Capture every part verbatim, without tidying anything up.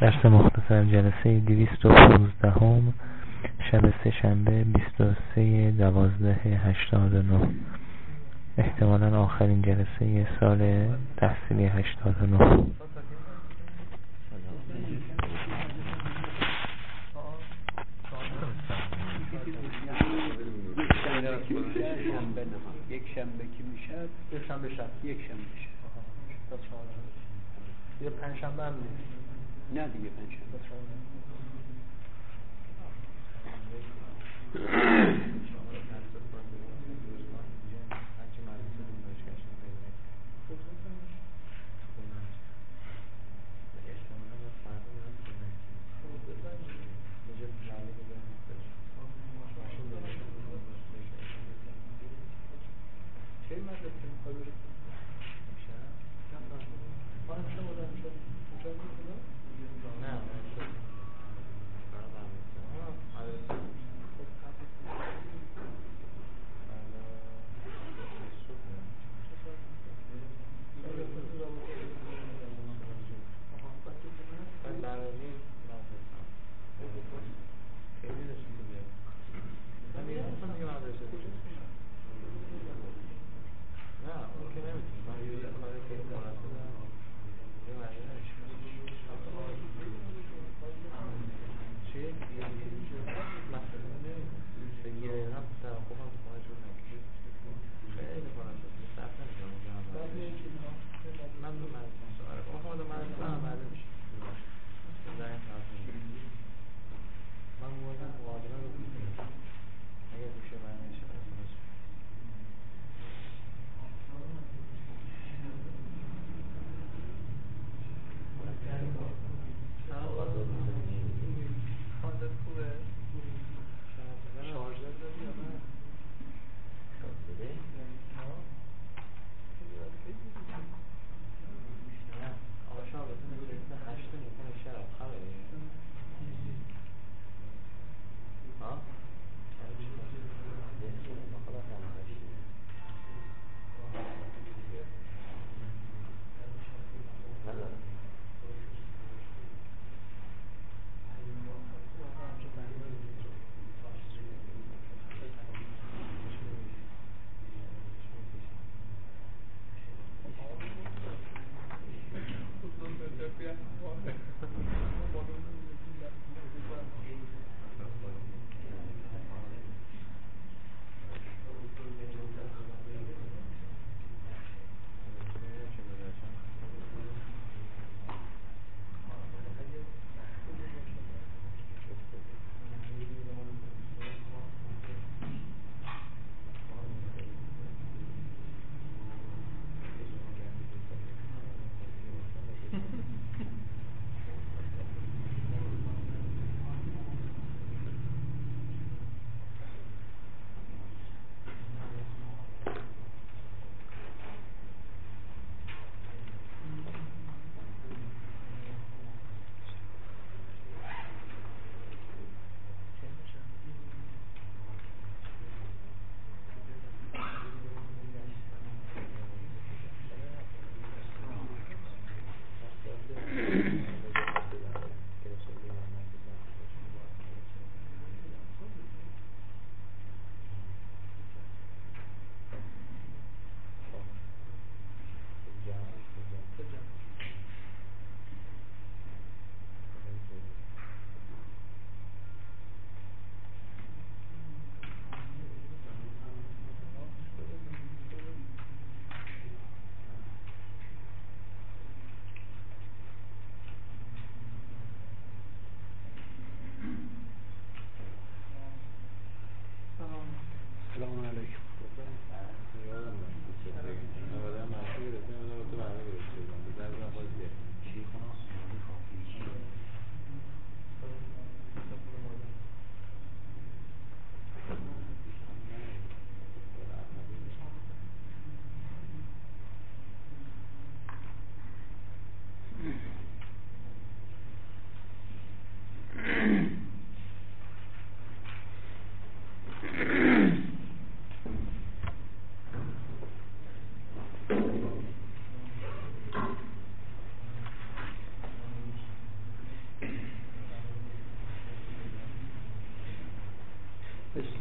درس مختصر جلسه دویست و پانزدهم شب سه شنبه بیست و سه دوازده هشتاد و نه، احتمالا آخرین جلسه سال تحصیلی هشتاد و نه. یک شنبه که میشه یک شنبه شب یک شنبه میشه تا چهار یه پنج شنبه هم نیست. نه دیگه پنج شنبه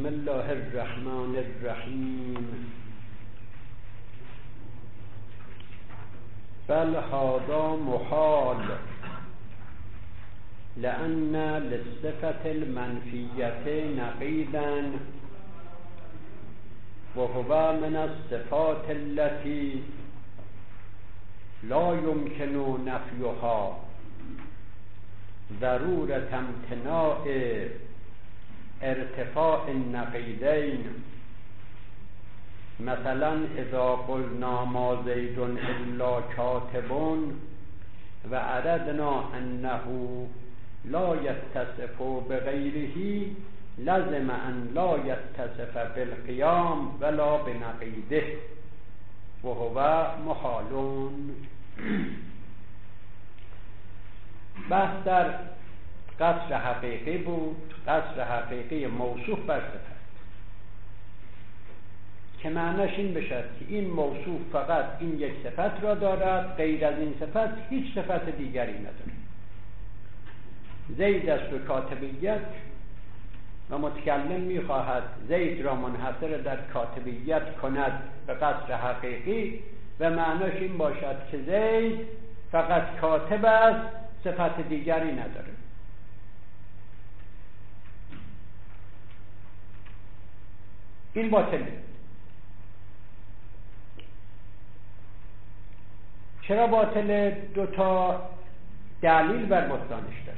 بسم الله الرحمن الرحیم. بل هذا محال لأن للصفة المنفية نقيضا وهو من الصفات التي لا يمكن نفيها ضرورة امتناع ارتفاع النقيضين. مثلا اذا قلنا ما زید الا کاتب و اردنا انه لا يتصف بغیره لازم ان لا يتصف بالقیام ولا بنقیضه وهو محال. بحث در قصر حقیقی بود، قصر حقیقی موصوف بر صفت، که معناش این بشد که این موصوف فقط این یک صفت را دارد، غیر از این صفت هیچ صفت دیگری ندارد. زید است و کاتبیت و متکلم میخواهد زید را منحصر در کاتبیت کند به قصر حقیقی و معناش این باشد که زید فقط کاتب است، صفت دیگری نداره. این باطله. چرا باطله؟ دو تا دلیل بر بطلانش داره.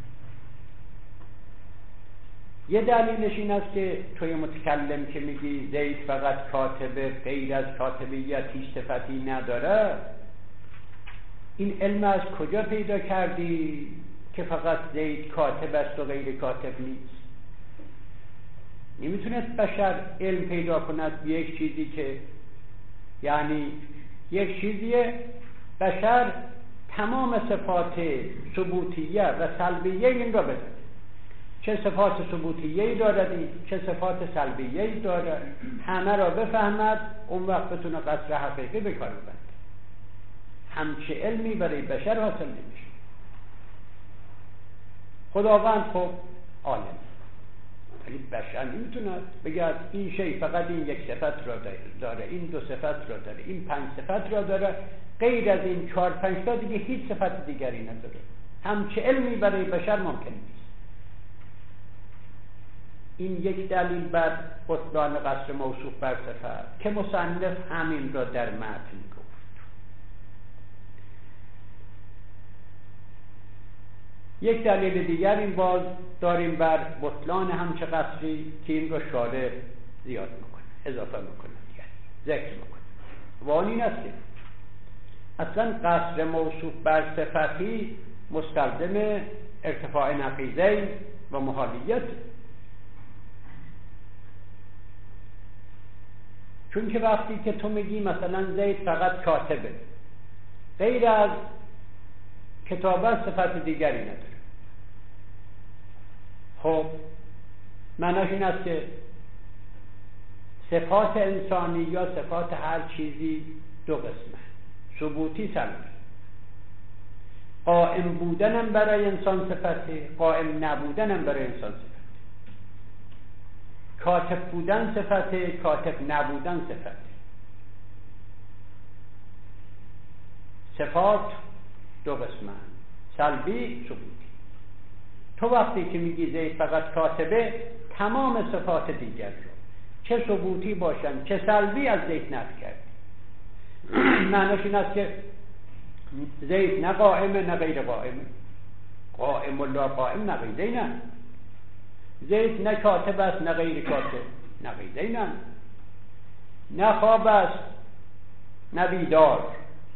یه دلیلش این است که توی متکلم که میگی زید فقط کاتبه، غیر از کاتبیت هیچ صفتی نداره، این علم از کجا پیدا کردی که فقط زید کاتب است و غیر کاتب نیست؟ نمیتونست بشر علم پیدا کند به یک چیزی که یعنی یک چیزیه بشر تمام صفات ثبوتیه و سلبیه این را بده، چه صفات ثبوتیه‌ای دارد چه صفات سلبیه‌ای دارد، همه را بفهمد، اون وقت بتونه قصر حقیقی به کار ببرد. همچه علمی برای بشر حاصل نمیشه. خداوند خب عالم، ولی بشر نمیتونه بگه این شی فقط این یک صفت را داره، این دو صفت را داره، این پنج صفت را داره، غیر از این چهار پنج تا دیگه هیچ صفت دیگری نداره. همچه علمی برای بشر ممکن نیست. این یک دلیل بر بطلان قصر موصوف بر صفت که مصنف همین را در متن گفت. یک دلیل دیگر این باز داریم بر بطلان همچه قصری که این را شارع زیاد میکنه، اضافه میکنه، دیگر ذکر میکنه. و آن این است که اصلا قصر موصوف بر صفتی مستلزم ارتفاع نقیضین و محالیت، چون که وقتی که تو میگی مثلا زید فقط کاتبه، غیر از کتابت صفت دیگری نداره، خب معناش این است که صفات انسانی یا صفات هر چیزی دو قسمه، ثبوتی سلبی. قائم بودنم برای انسان صفته، قائم نبودنم برای انسان صفته. کاتب بودن صفته، کاتب نبودن صفته. صفات دو قسمه، سلبی، ثبوتی. تو وقتی که میگی زید فقط کاتبه، تمام صفات دیگر رو چه ثبوتی باشن چه سلبی از زید نفی کردی. معنیش این است که زید نه قائمه نه غیر قائمه، قائم و لا قائم نقیضه نه. زید نه کاتب است نه غیر کاتب، نقیضه نه. نه خواب است نه بیدار،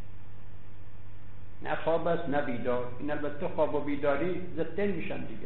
نه خواب است نه بیدار. این البته خواب و بیداری ضدین میشن دیگه.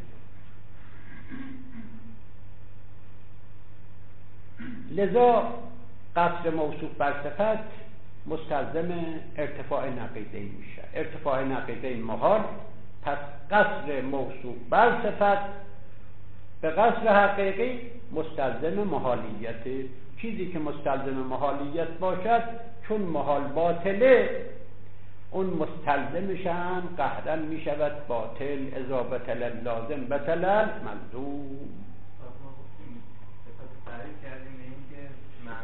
لذا قصر موصوف بر صفت مستلزم ارتفاع نقیضین میشه. ارتفاع نقیضین محال، پس قصر موصوف بر صفت به قصر حقیقی مستلزم محالیت. چیزی که مستلزم محالیت باشد چون محال باطله، اون مستلزمشن قهرن میشود باطل. اذا بطل لازم بطل ملزوم.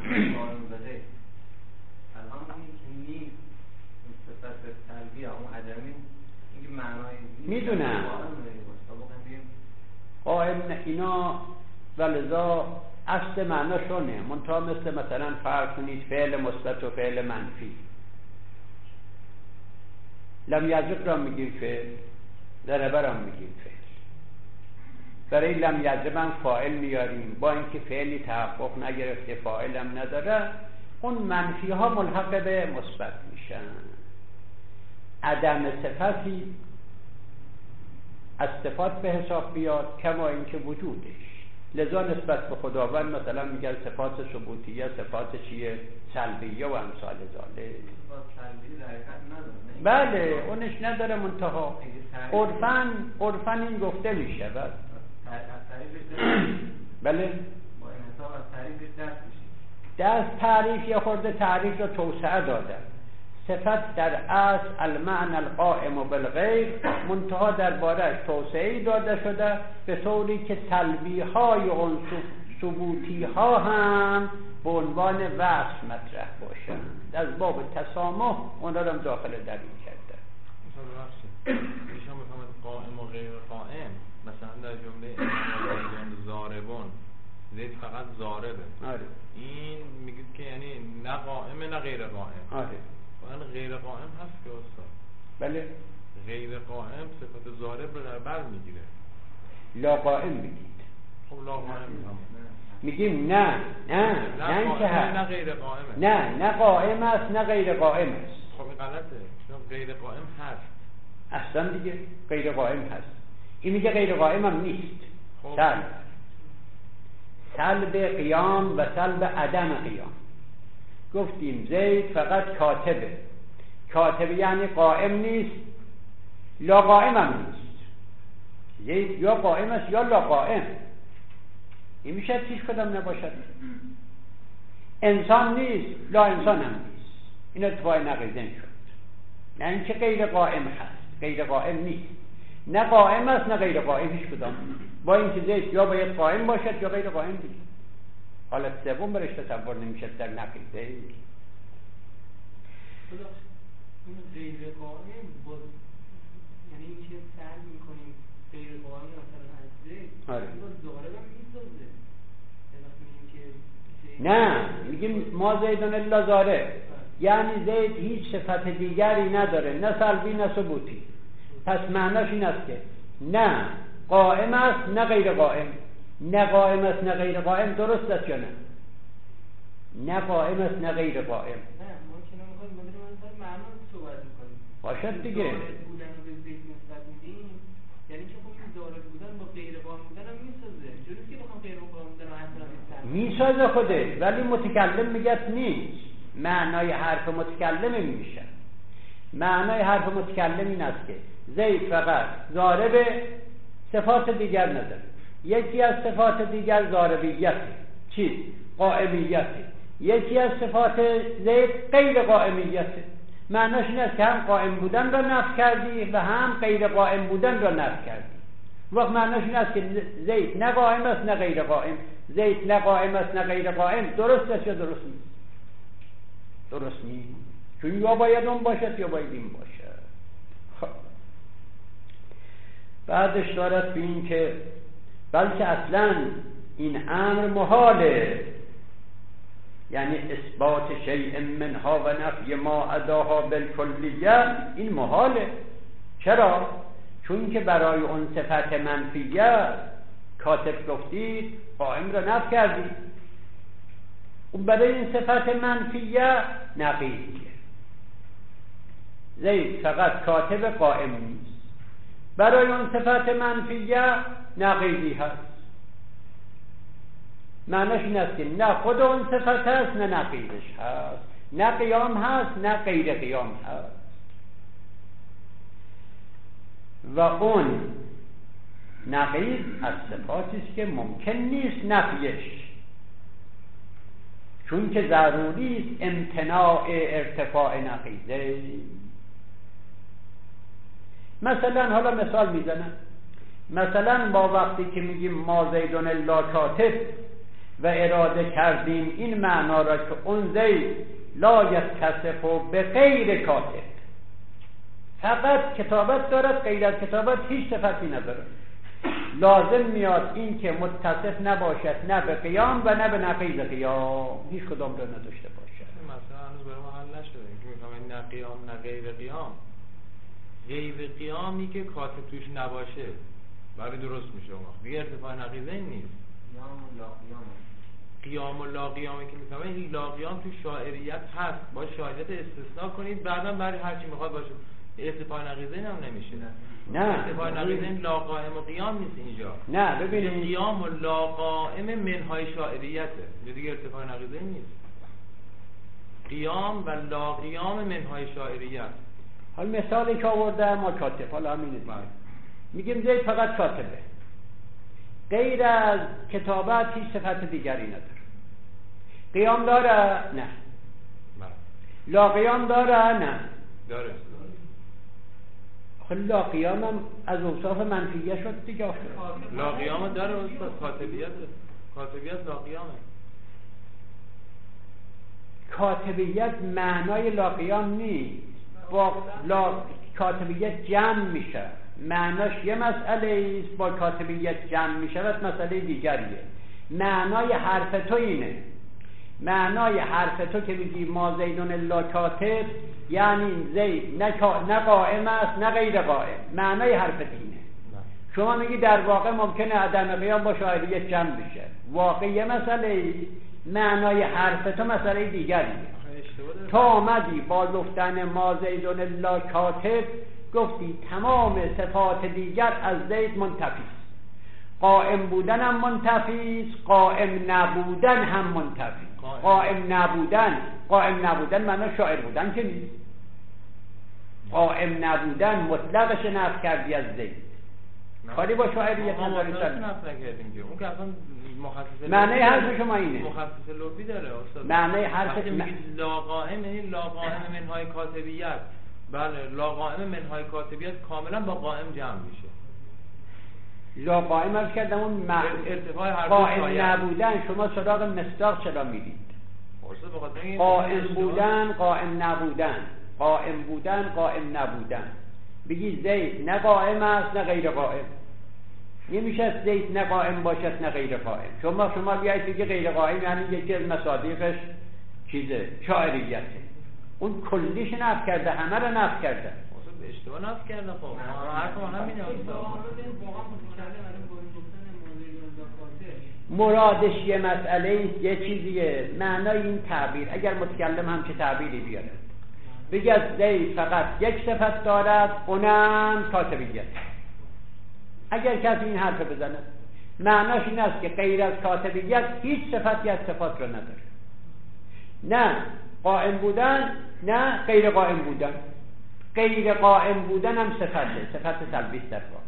قائم به غیر. الان این که نیم این صفت سلبی یا اون عدمی این که معنای میدونم قائم اینا ولذا اصل معناشونه منتها مثل مثلا فرض کنید فعل مثبت و فعل منفی. لم یضرب را میگیم فعل، ضرب را میگیم فعل. برای لم یضرب هم فاعل میاریم با اینکه فعلی تحقق نگرفته فاعل هم نداره، اون منفی ها ملحق به مثبت میشن. عدم صفتی از صفات به حساب بیاد کما اینکه وجودش. لذا نسبت به خداوند مثلا میگن صفات ثبوتیه، صفات چیه سلبیه و امثال ذالک. بله اونش نداره منتها عرفاً عرفاً این گفته میشه. بله با این حساب از تعریفش دست میشه. دست تعریف یه خورده تعریف رو توسعه داده. صفت در اصل المعنى القائم بالغیر، منتها درباره‌اش توسعه‌ای داده شده به طوری که سلبی های اون ثبوتی ها هم به عنوان وصف مطرح باشند. از باب تسامح اون را هم داخل در این کرده. مثلا میشه میفهمد قائم و غیر قائم. مثلا در جمله زیدون ضاربون، زید فقط ضاربه. آره. این میگید که یعنی نه قائمه نه غیر قائم. آره. واقعا غیر قائم هست که استاد. بله. غیر قائم صفت ضارب رو در بر میگیره. لا قائم میگید. خب لا قائم میگم. میگیم نه نه نه اینکه هست. نه غیر قائمه. نه نه قائم است نه غیر قائم است. خب این غلطه. چون غیر قائم هست. اصلا دیگه غیر قائم هست. این میگه غیر قائم هم نیست. خب. سلب سلب قیام و سلب عدم قیام. گفتیم زید فقط کاتبه. کاتبه یعنی قائم نیست، لا قائم هم نیست. زید یا قائم است یا لا قائم. این میشه هیچ کدام نباشد. انسان نیست، لا انسان هم نیست. این اتفاق نقیضین شد. نه اینکه غیر قائم هست، غیر قائم نیست. نه قائم است نه غیر قائم هیچ کدام. با اینکه زید یا باید قائم باشد یا غیر قائم دیگه. حالت سوم برش تصور نمیشه در نقیضه. این غیر قائم باز یعنی اینکه سعی میکنیم غیر قائم مثلا از زید آره. باز ضارب هم میسازه. نه میگیم ما زیدون الا ضارب، یعنی زید هیچ صفت دیگری نداره، نه سلبی نه ثبوتی. پس معناش این است که نه قائم است نه غیر قائم. نه قائم است نه غیر قائم درست است یا نه؟ نه قائم است نه غیر قائم. نه ما که نمیخوایم مدیر منظر معنا صحبت میکنیم. باشد دیگه. ضارب بودن رو به زید نسبت میدیم، یعنی که خب این ضارب بودن با غیر قائم بودن هم میسازه. جوری که بخوام غیر قائم بودن رو اصلا میسازه خوده، ولی متکلم میگه نیست. معنای حرف متکلم این میشه. معنای حرف متکلم این است که زید فقط ضارب، صفات دیگر نداره. یکی از صفات دیگر ضاربیت چیز قائمیت، یکی از صفات زید غیر قائمیت. معناش این است که هم قائم بودن را نفی کردی و هم غیر قائم بودن را نفی کردی. وقت معناش این است که زید نه قائم است نه غیر قائم. زید نه قائم است نه غیر قائم درست است یا درست نیست؟ درست نیست، چون یا باید اون باشد یا باید این باشد. خب بعدش دارد به این که بلکه اصلا این امر محاله، یعنی اثبات شیء منها و نفی ما عداها بالکلیه این محاله. چرا؟ چون که برای اون صفت منفیه کاتب گفتید قائم را نفی کردید، اون برای این صفت منفیه نقیضیه. زید فقط کاتب قائم نیست، برای اون صفت منفیه نقیضی هست. معنیش این است که نه خود اون صفت هست نه نقیضش هست، نه قیام هست نه غیر قیام هست. و اون نقیض از صفاتی است که ممکن نیست نفیش، چون که ضروری است امتناع ارتفاع نقیضه. مثلا حالا مثال میزنم، مثلا با وقتی که میگیم ما زیدون الا کاتب، و اراده کردیم این معنا را که اون زید لا یتصف به غیر کاتب، فقط کتابت دارد، غیر از کتابت هیچ صفتی ندارد. لازم میاد این که متصف نباشد نه به قیام و نه به نقیض قیام، هیچ کدام را نداشته باشد. مثلا هنوز برای ما حل نشده که میفهمیم نه قیام نه غیر قیام. غیر قیامی که کاتب توش نباشه برای درست میشه اون وقت دیگه ارتفاع نقیضه این نیست. قیام و لا قیام، قیام و لا قیامی که میفهمه این لا قیام تو شاعریت هست، با شاعریت استثناء کنید بعدا برای هر چی میخواد باشه. ارتفاع نقیضه این هم نمیشه. نه ارتفاع نقیضه این لا قائم و قیام نیست اینجا. نه ببینید قیام و لا قائم منهای شاعریته، دیگه ارتفاع نقیضه نیست. قیام و لا قیام منهای شاعریت. حال مثالی که آورده ما کاتب، حالا همینه دیگه. میگیم زید فقط کاتبه، غیر از کتابت هیچ صفت دیگری نداره. قیام داره؟ نه. لا قیام داره؟ نه. داره. خیلی لا قیام هم از اوصاف منفیه شد دیگه. لا قیام داره استاد، کاتبیت کاتبیت لا قیامه. کاتبیت معنای لا قیام نیست، با لا کاتبیت جمع میشه، معناش یه مسئله است، با کاتبیت جمع میشود مسئله دیگریه. معنای حرف تو اینه، معنای حرف تو که میگی ما زیدون الا کاتب، یعنی زید نه, نه قائم است نه غیر قائم، معنای حرف اینه. شما میگی در واقع ممکنه عدم قیام با شاعریت جمع بشه، واقع یه مسئله، معنای حرف تو مسئله دیگریه. تا آمدی با گفتن ما زیدون الا کاتب گفتی تمام صفات دیگر از زید منتفی است، قائم بودن هم منتفی است، قائم نبودن هم منتفی. قائم نبودن قائم نبودن معنی شاعر بودن که نیست. قائم نبودن مطلقش نفی کردی از زید، کاری با شاعریت نداری. ما نفی نکردیم که اون که اصلا مخصص معنی حرف شما اینه، مخصص لغوی داره استاد. معنی حرف وقتی میگید لا قائم یعنی لا قائم منهای کاتبیت. بله لا قائم منهای کاتبیت کاملا با قائم جمع میشه. لا قائم ارز کردم اون مع... ارتفاع هر قائم نبودن شما سراغ مصداق چرا میرید؟ قائم بودن قائم نبودن، قائم بودن قائم نبودن. بگی زید نه قائم است نه غیر قائم، نمیشه زید نه قائم باشد نه غیر قائم. شما شما بیایید بگی غیر قائم یعنی یکی از مصادیقش چیزه شاعریته، اون کلیش نفی کرده، همه رو نفی کرده. اشتباه نفی کرده. خب حرف ما همینه استاد. مرادش یه مسئله یه چیزیه، معنای این تعبیر اگر متکلم هم چه تعبیری بیاره بگه از زید فقط یک صفت دارد اونم کاتبیت، اگر کسی این حرف بزنه معناش این است که غیر از کاتبیت هیچ صفتی از صفات رو نداره، نه قائم بودن نه غیر قائم بودن. غیر قائم بودن هم صفته، صفت سلبی است در واقع.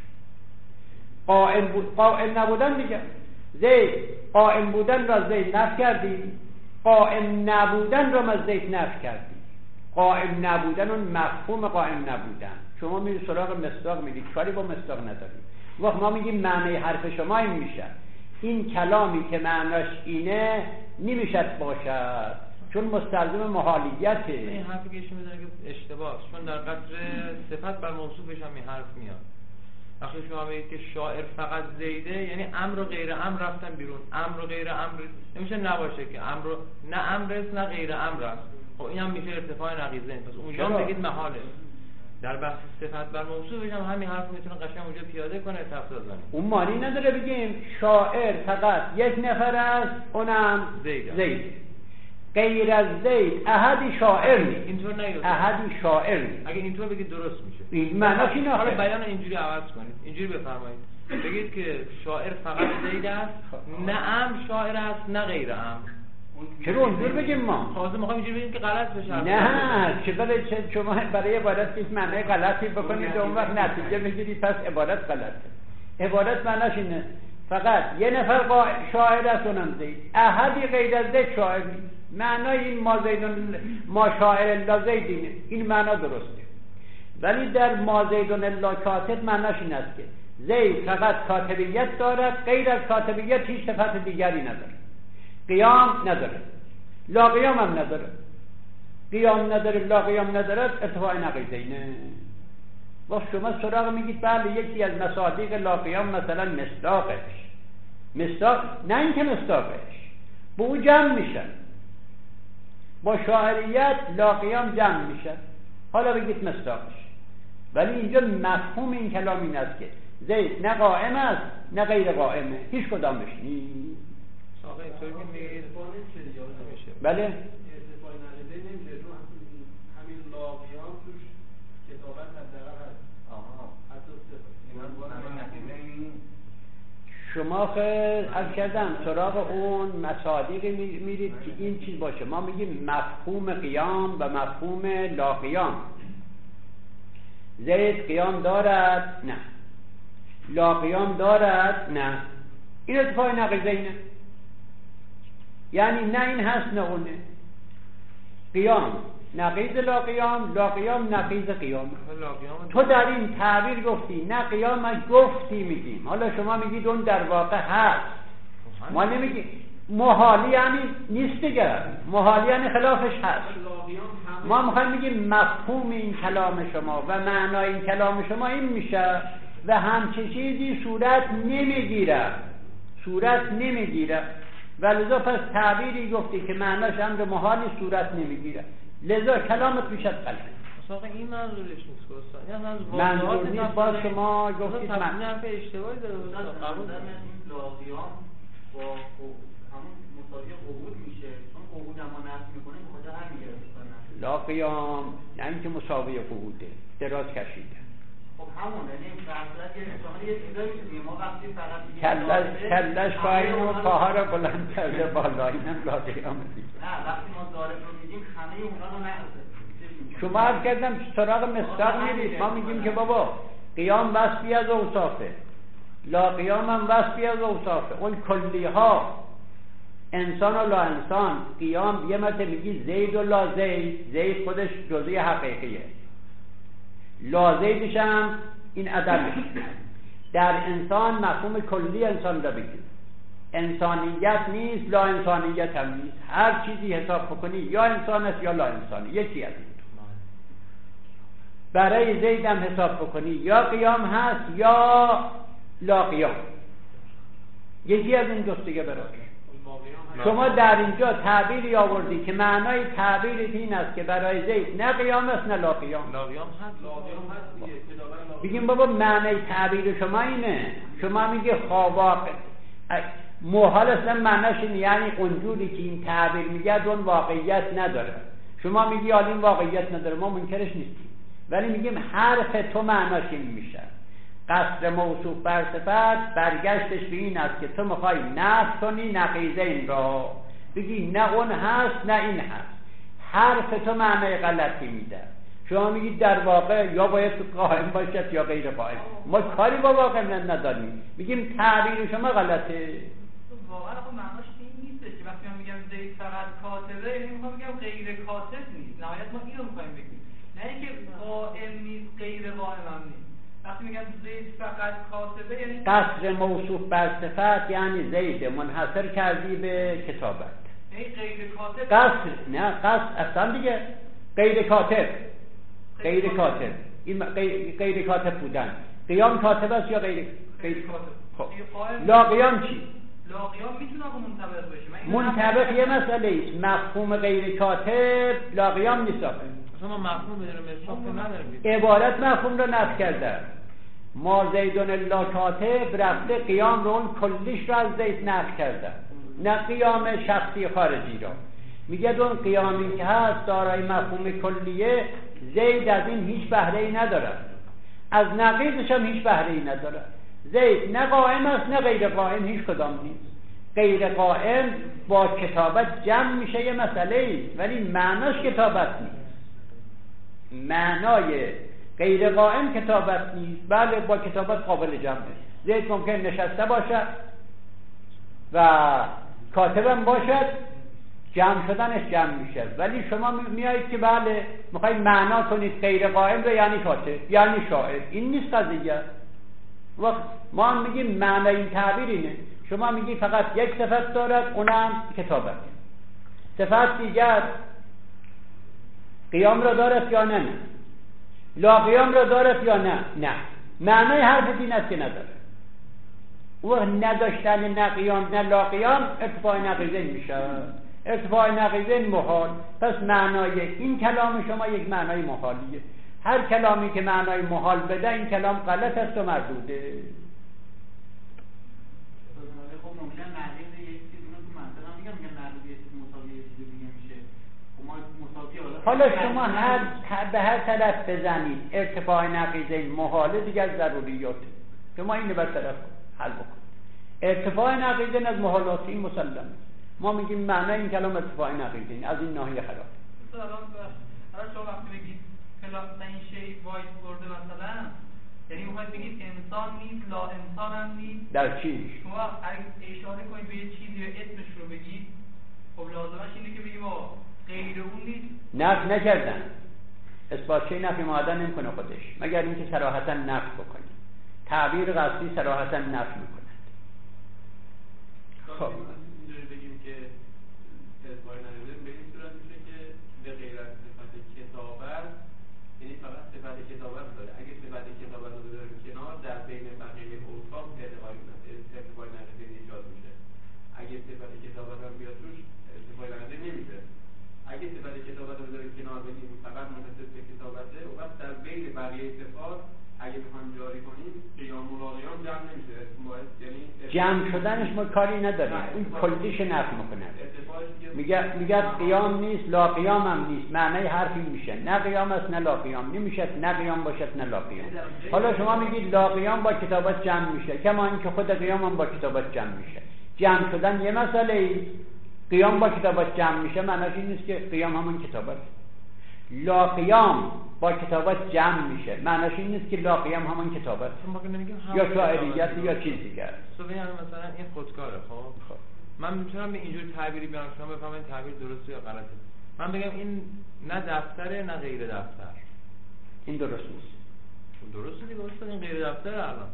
قائم بود قائم نبودن دیگه، زید قائم بودن را زید نفی کردی، قائم نبودن را از زید نفی کردی. قائم نبودن اون مفهوم قائم نبودن. شما میری سراغ مصداق میگی کاری با مصداق نداری، وقت ما میگیم معنی حرف شما این میشه، این کلامی که معناش اینه نمیشد باشد چون مستلزم محالیته. این حرفی که ایشون میزنه که اشتباهه، چون در قطر صفت بر موصوفش هم این حرف میاد. وقتی شما میگید که شاعر فقط زیده یعنی امر و غیر امر رفتن بیرون، امر و غیر امر نمیشه نباشه که امر نه امر است نه غیر امر است. خب این هم میشه ارتفاع نقیضه. پس اونجا هم بگید محاله. در بحث صفت بر موصوفش هم همین حرف میتونه قشنگ اونجا پیاده کنه، تفسیر کنه. اون معنی نداره بگیم شاعر فقط یک نفر است اونم زید. زید. غیر از زید احدی شاعر نیست. اینطور نگید. احدی شاعر نیست. اگه اینطور بگید درست میشه. این معناش اینه. حالا بیان اینجوری عوض کنید. اینجوری بفرمایید. بگید که شاعر فقط زید است، نه ام شاعر است نه غیر ام. چرا اونجور بگیم ما؟ تازه میخوایم اینجوری بگیم که غلط بشه. نه، چه برای چه شما برای عبارت که معنی غلطی بکنید اون وقت نتیجه میگیرید پس عبارت غلطه. عبارت معناش اینه فقط یه نفر شاعر است اونم زید، احدی غیر از زید شاعر نیست. معنای این ما زیدون ما شاعر الا زیدینه، این معنا درسته. ولی در ما زیدون الا کاتب معناش این است که زید فقط کاتبیت دارد، غیر از کاتبیت هیچ صفت دیگری نداره. قیام نداره، لا قیام هم نداره. قیام نداره، لا قیام نداره، ارتفاع نقیضه اینه. وقت شما سراغ میگید بله یکی از مصادیق لا قیام مثلا مصداقش، مصداق نه اینکه مصداقش با او جمع میشن، با شاعریت لا قیام جمع میشن، حالا بگید مصداقش. ولی اینجا مفهوم این کلام این است که زید نه قائم است نه غیر قائمه، هیچ کدامش نیست. آقا اینطوری که میگید بله ارتفاع نقیضه نمیشه، چون همین لا قیام توش کتابت حداقل هست. آها حتی شما خیلی عرض کردم سراغ اون مصادیقی میرید که این چیز باشه. ما میگیم مفهوم قیام و مفهوم لا قیام. زید قیام دارد؟ نه. لا قیام دارد؟ نه. این ارتفاع نقیضه اینه، یعنی نه این هست نه اونه. قیام نقیض لا قیام، لا قیام نقیض قیام. تو در این تعبیر گفتی نه قیام گفتی میگیم، حالا شما میگید اون در واقع هست، ما نمیگیم. محالی یعنی نیست دیگه، محالی یعنی خلافش هست. ما میخوایم میگیم مفهوم این کلام شما و معنای این کلام شما این میشه و همچه چیزی صورت نمیگیره، صورت نمیگیره و لذا پس تعبیری گفتی که معناش امر محالی صورت نمیگیره، لذا کلامت میشه غلط. مثلا این منظورش نیست که منظور نیست. باز شما گفتید من حرف اشتباهی داره. قبول دارم این لاقیام با همون مساوی قعود میشه، چون قعود اما نفی میکنه بخاطر همین گرفتن. لا قیام نه اینکه مساوی قعوده، دراز کشیده. خب همون یعنی فرض کنید یه چیزایی میگیم ما وقتی فقط کلش کلش پایین و پاها رو بلند کرده بالا، اینم لا قیام دیگه. نه وقتی ما ضارب رو میگیم همه اونا رو نهزه. شما عرض کردم سراغ مصداق میرید، ما میگیم که بابا قیام وصفی از اوصافه، لا قیام هم وصفی از اوصافه. اون کلی ها انسان و لا انسان، قیام یه مرتبه میگی زید و لا زید، زید خودش جزئی حقیقیه، لا زیدش هم این عددش. در انسان مفهوم کلی انسان را بگیر، انسانیت نیست لا انسانیت هم نیست، هر چیزی حساب بکنی یا انسان است یا لا انسانی، یکی از این. برای زید هم حساب بکنی یا قیام هست یا لا قیام، یکی از این جفتگی برای شما در اینجا تعبیری آوردی که معنای تعبیرت این است که برای زید نه قیام است نه لا قیام. لا قیام هست، لا قیام هست. بگیم بابا معنای تعبیر شما اینه، شما میگه خواواق محال اصلا معناش اینه، یعنی اونجوری که این تعبیر میگه اون واقعیت نداره. شما میگی حالا این واقعیت نداره، ما منکرش نیستیم، ولی میگیم حرف تو معناش این میشه. قصر موصوف بر صفت برگشتش به این است که تو میخوای نفی کنی نقیضه این را، بگی نه اون هست نه این هست، حرف تو معنای غلطی میده. شما میگید در واقع یا باید قائم باشد یا غیر قائم، ما کاری با واقع نداریم، میگیم تعبیر شما غلطه. واقعا خب معناش این نیست که وقتی من میگم زید فقط کاتبه، یعنی میخوام بگم غیر کاتب نیست، نهایت ما اینو میخوایم بگیم، نه اینکه قائم نیست غیر قائم هم نیست. وقتی میگم زید فقط کاتبه یعنی قصر موصوف بر صفت یعنی زید منحصر کردی به کتابت، یعنی غیر کاتب قصر نه قصر اصلا دیگه غیر کاتب، غیر کاتب این غیر کاتب بودن. قیام کاتب است یا غیر غیر کاتب؟ خب لا قیام چی؟ لا قیام میتونه آقا منطبق بشه. منطبق یه مسئله است، مفهوم غیر کاتب لا قیام نیست. ما مفهوم بدون مصداق نداریم، عبارت مفهوم رو نفی کرده. ما زیدون الا کاتب رفته قیام رو اون کلیش رو از زید نفی کرده، نه قیام شخصی خارجی رو. میگه اون قیامی که هست دارای مفهوم کلیه، زید از این هیچ بهره ای نداره، از نقیضش هم هیچ بهره ای نداره. زید نه قائم است نه غیر قائم، هیچ کدام نیست. غیر قائم با کتابت جمع میشه یه مسئله ایست، ولی معناش کتابت نیست. معنای غیر قائم کتابت نیست، بله با کتابت قابل جمعه. زید ممکن نشسته باشد و کاتبم باشد، جمع شدنش جمع میشه، ولی شما میایید که بله میخواید معنا کنید غیر قائم رو یعنی کاتب یعنی شاعر، این نیست قضیه. وقت ما هم میگیم معنای این تعبیر اینه. شما میگی فقط یک صفت دارد، اونم کتابت. صفت دیگر قیام را دارد یا نه؟ نه. لا قیام را دارد یا نه؟ نه. معنای حرف دین است که نداره. و نداشتن نه قیام نه لا قیام ارتفاع نقیضین میشه. ارتفاع نقیضین محال. پس معنای این کلام شما یک معنای محالیه. هر کلامی که معنای محال بده این کلام غلط است و مردوده. خب ممکنه نقیض یک چیز اونو تو منطقه میگم میگم نقیض یک چیز مساوی یک چیز دیگه میشه. ما مساوی حالا شما هر به هر طرف بزنید ارتفاع نقیضین محاله دیگه از ضروریات. شما اینو بر طرف حل بکن. ارتفاع نقیضین از محالات این مسلمه. ما میگیم معنای این کلام ارتفاع نقیضین از این ناحیه خلاف. الان شما وقتی بگید کلاس این شی وایس برده مثلا، یعنی میخواید بگید انسان نیست، لا انسان هم نیست. در چی؟ شما اگه اشاره کنید به یه چیزی و اسمش رو بگید، خب لازمش اینه که بگیم آقا غیر اون نیست. نفی نکردن. اثباتچه نفی معادن نمیکنه خودش، مگر اینکه صراحتا نفی بکنه. تعبیر قصدی صراحتا نفی میکنه. خب اینجوری بگیم که اثبات نقیضین به این صورت میشه که به غیر از صفت کتابت، یعنی فقط صفت کتابت داره. اگه صفت کتابت رو بذاریم کنار، در بین بقیه اوصاف ارتفاع نقیضین ایجاد میشه. اگه صفت کتابت هم بیاد توش ارتفاع نقیضین نمیشه. اگه صفت کتابت رو بذاریم کنار بگیم فقط منحصر به کتابته، و بعد در بین بقیه صفات اگه بخوایم جاری کنیم قیام و لا قیام جمع نمیشه. یعنی جمع شدنش ما کاری نداریم، اون کلیش نفی میکنه. میگه میگه قیام نیست، لا قیام هم نیست. معنی حرفی میشه نه قیام است نه لا قیام نمیشه، نه قیام باشد نه لا قیام. حالا شما میگید لا قیام با کتابت جمع میشه، کما اینکه خود قیام هم با کتابت جمع میشه. جمع شدن یه مسئله، قیام با کتابت جمع میشه معنیش این نیست که قیام همون کتابت. لا قیام با کتابت جمع میشه معنیش این نیست که لا قیام همون کتابت یا شاعریت یا چیز دیگر. تو یعنی مثلا این خودکاره. خب من میتونم به اینجور تعبیری بیارم شما بفهمید تعبیر درسته یا غلطه. من بگم این نه دفتره نه غیر دفتر. این درست نیست. درسته دیگه استاد، این غیر دفتره. الان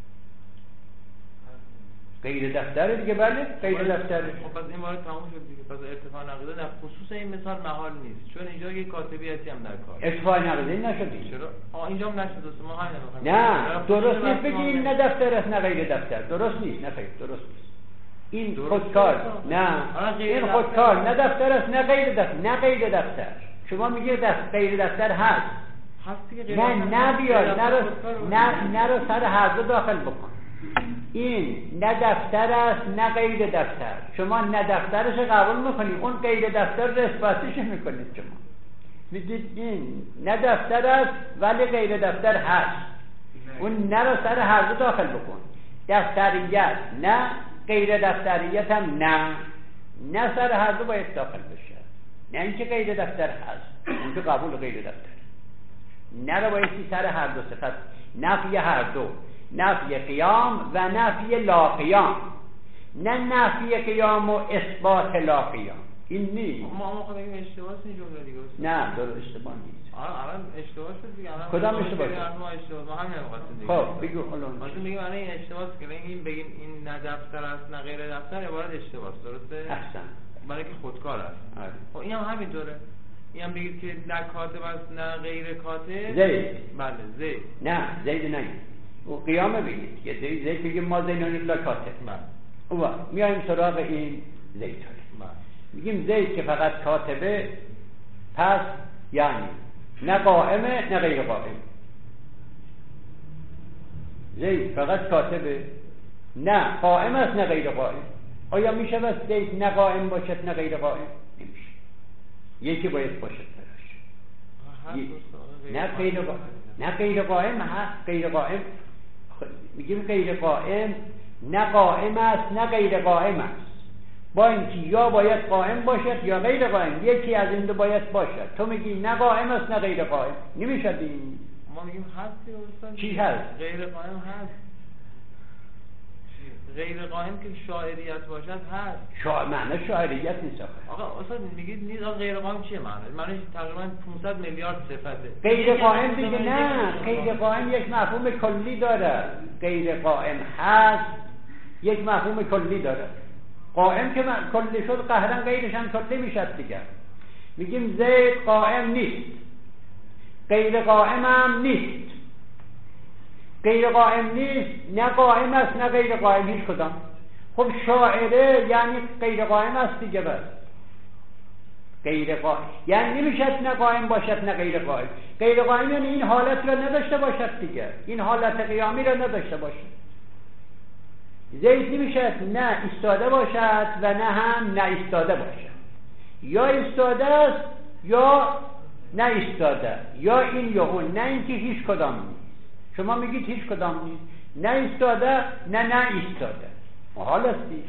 غیر دفتره دیگه. بله غیر دفتره. خب پس این وارد تموم شد دیگه. پس ارتفاع نقیضه در خصوص این مثال محال نیست، چون اینجا یک کاتبیتی هم در کار. ارتفاع نقیضه نشد. چرا؟ آ اینجا هم نشد است. ما همین می‌خوایم. نه درست نیست بگیم نه دفتر است نه غیر دفتر. درست نیست. نه خیر درست نیست. این خودکار. نه این خودکار نه دفتر است نه غیر دفتر. نه غیر دفتر. شما میگید دفتر غیر دفتر هست. هست دیگه. نه نه بیار نه رو نه نه رو سر هر دو داخل بکن. این نه دفتر است نه غیر دفتر. شما نه دفترش قبول میکنید، اون غیر دفتر رو اثباتش میکنید. شما میگید این نه دفتر است ولی غیر دفتر هست. اون نه رو سر هر دو داخل بکن. دفتریت نه، غیر دفتریت هم نه. نه سر هر دو باید داخل بشه. نه اینکه غیر دفتر هست، اون که قبول غیر دفتر. نه رو باید سر هر دو صفت، نفی هر دو، نفی قیام و نفی لا قیام. نه نفی قیام و اثبات لا قیام. این نیست. ما ما خودمون اشتباه این جمله دیگه. نه درست اشتباه نیست. آره الان اشتباه شد دیگه. الان کدام اشتباه شد؟ ما اشتباه ما همین می‌خواستیم دیگه. خب بگو الان. ما میگیم الان این اشتباهه که این بگیم این نه دفتر است نه غیر دفتر، عبارت اشتباهه. درسته؟ احسن. برای که خودکار است. آره. خب این هم همینطوره. این هم بگید که نه کاتب است نه غیر کاتب. زید. بله زید. نه زید نه. و قیامه بگید که زید زید بگیم ما زینون الله کاتب. بله. و میایم سراغ این زید. بله. میگیم زید که فقط کاتبه، پس یعنی نه قائمه نه غیر قائم. زید فقط کاتبه، نه قائم است نه غیر قائم. آیا میشه بس زید نه قائم باشد نه غیر قائم؟ نمیشه. یکی باید باشد براش. نه غیر قائم نه غیر قائم هست. غیر قائم میگیم غیر قائم نه قائم است نه غیر قائم است. با اینکه یا باید قائم باشد یا غیر قائم، یکی از این دو باید باشد. تو میگی نه قائم است نه غیر قائم، نمیشه این. ما میگیم هست استاد. چی هست؟ غیر قائم هست. غیر قائم که شاعریت باشد هست. شا... معنی شاعریت نیست آقا استاد میگید نیست. آقا غیر قائم چیه معنی؟ معنیش تقریبا پانصد میلیارد صفته. غیر قائم دیگه نه. غیر قائم یک مفهوم کلی داره. غیر قائم هست یک مفهوم کلی داره. قائم که کلی شد قهرن غیرش هم کلی میشد دیگه. میگیم زید قائم نیست، غیر قائم هم نیست. غیر قائم نیست، نه قائم است نه غیر قائم، هیچ کدام. خب شاعره یعنی غیر قائم است دیگه. بس غیر قائم یعنی نمیشد نه قائم باشد نه غیر قائم. غیر قائم یعنی این حالت را نداشته باشد دیگه، این حالت قیامی را نداشته باشد. زید نمیشد نه ایستاده باشد و نه هم نه ایستاده باشد، یا ایستاده است یا نه ایستاده، یا این یا اون، نه اینکه هیچ کدام نیست. شما میگید هیچ کدام نیست، نه ایستاده نه نه ایستاده، محال استی.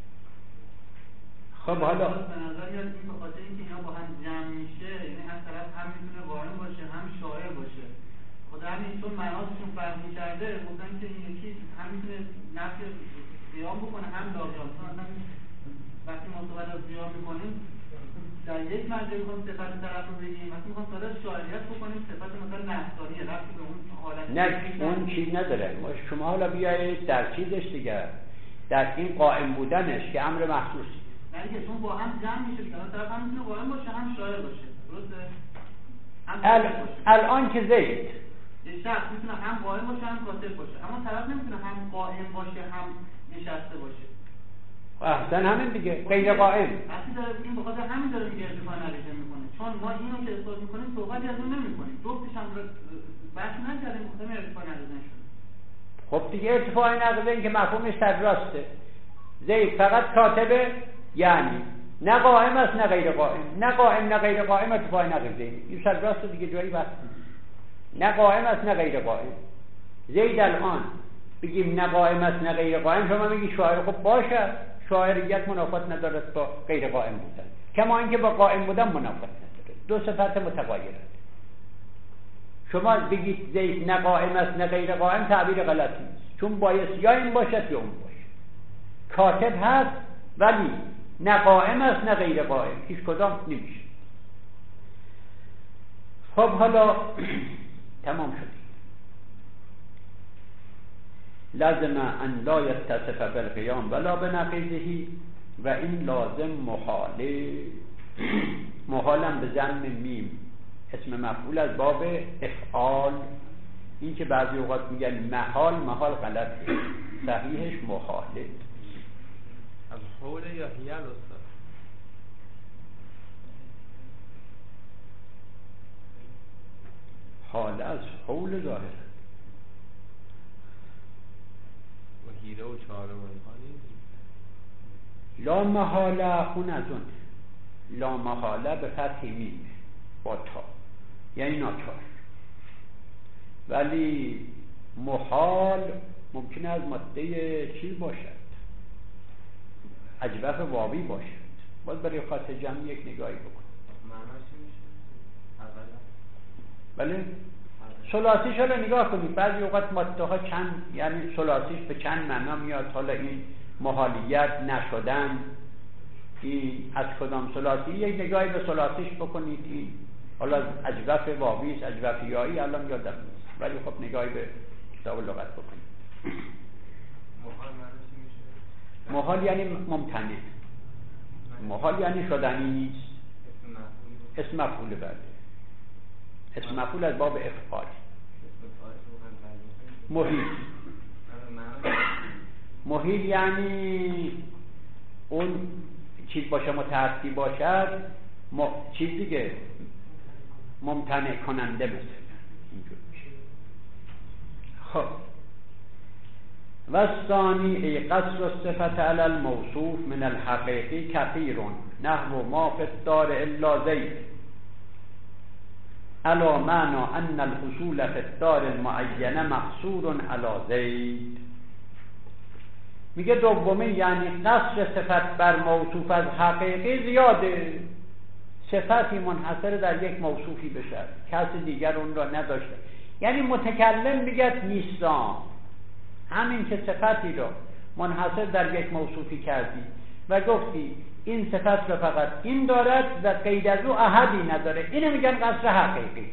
خب حالا به نظر میاد این به خاطر اینکه اینا با هم جمع میشه، یعنی هر طرف هم میتونه قائم باشه هم شاعر باشه. خدا همین چون معناشون فرق می‌کرده گفتن که این یکی هم میتونه نفی قیام بکنه هم لاقیام. مثلا وقتی ما صحبت از قیام می‌کنیم در یک مرجع می‌خوام صفت طرف رو بگیم، مثلا می‌خوام صحبت از شاعریت بکنیم صفت مثلا نحسانی رفتی به اون حالت نه اون چیز نداره. شما حالا بیایید در چیزش دیگه، در این قائم بودنش که امر محسوسی، نه دیگه چون با هم جمع میشه دیگه، اون طرف هم میتونه قائم باشه هم شاعر باشه، درسته؟ ال... الان که زید یه شخص میتونه هم قائم باشه هم کاتب باشه، اما طرف نمیتونه هم قائم باشه هم نشسته باشه. احسن همین دیگه، غیر قائم. وقتی داره این بخاطر همین داره میگه ارتفاع نریزه میکنه، چون ما اینو که اثبات میکنیم صحبتی از اون نمیکنیم، جفتش هم بحث نکردیم بخاطر ارتفاع نریزه نشد. خب دیگه ارتفاع نریزه این که مفهومش در راسته. زید فقط کاتبه، یعنی نه قائم است نه غیر قائم، نه قائم نه غیر قائم ارتفاع نریزه. این سر راست دیگه جایی بحث نه قائم است نه غیر قائم. زید الان بگیم نه قائم است نه غیر قائم، شما میگی شاعر، خب باشه، شاعریت منافات ندارد با غیر قائم بودن، کما اینکه با قائم بودن منافات نداره، دو صفت متغایرند. شما بگید زید نه قائم است نه غیر قائم تعبیر غلطی است، چون باید یا این باشد یا اون باشه. کاتب هست ولی نه قائم است نه غیر قائم، هیچ کدام نمیشه. خب حالا تمام شد. لازم ان لا یتصف بالقیام ولا بنقیضه، و این لازم محاله. محالم به ضم میم، اسم مفعول از باب افعال. این که بعضی اوقات میگن محال، محال غلطه، صحیحش محاله. از حول یا هیل استاد؟ حال از حول ظاهر و هیره و چاره و اینها نیست. لا محاله اون از اون لا محاله به فتح میم با تا، یعنی ناچار. ولی محال ممکنه از ماده چیز باشد، اجوف واوی باشد. باز برای خاطر جمع یک نگاهی بکن. معناش میشه اولا بله ثلاثیش رو نگاه کنید. بعضی اوقات ماده ها چند، یعنی ثلاثیش به چند معنا میاد. حالا این محالیت نشدن، این از کدام ثلاثی، یک نگاهی به ثلاثیش بکنید. این حالا اجوف واوی است، اجوف یایی الان یادم نیست، ولی خب نگاهی به کتاب لغت بکنید. محال معناش میشه محال یعنی ممتنع، محال یعنی شدنی نیست. اسم مفعول بعد، اسم مفعول از باب افعال. محیل، محیل یعنی اون چیز باشه متعدی باشد، م... چیز دیگه ممتنع کننده مثلا اینجور میشه. خب و ثانی ای قصر الصفت علی الموصوف من الحقیقی کثیر نحو ما فی الدار الا زید علی معنی ان الحصول فی الدار المعینه مقصور علی زید. میگه دومی یعنی قصر صفت بر موصوف از حقیقی زیاده. صفتی منحصر در یک موصوفی بشد، کسی دیگر اون را نداشته. یعنی متکلم میگه نیستم، همین که صفتی را منحصر در یک موصوفی کردی و گفتی این صفت را فقط این دارد و غیر از او احدی نداره، اینو میگن قصر حقیقی.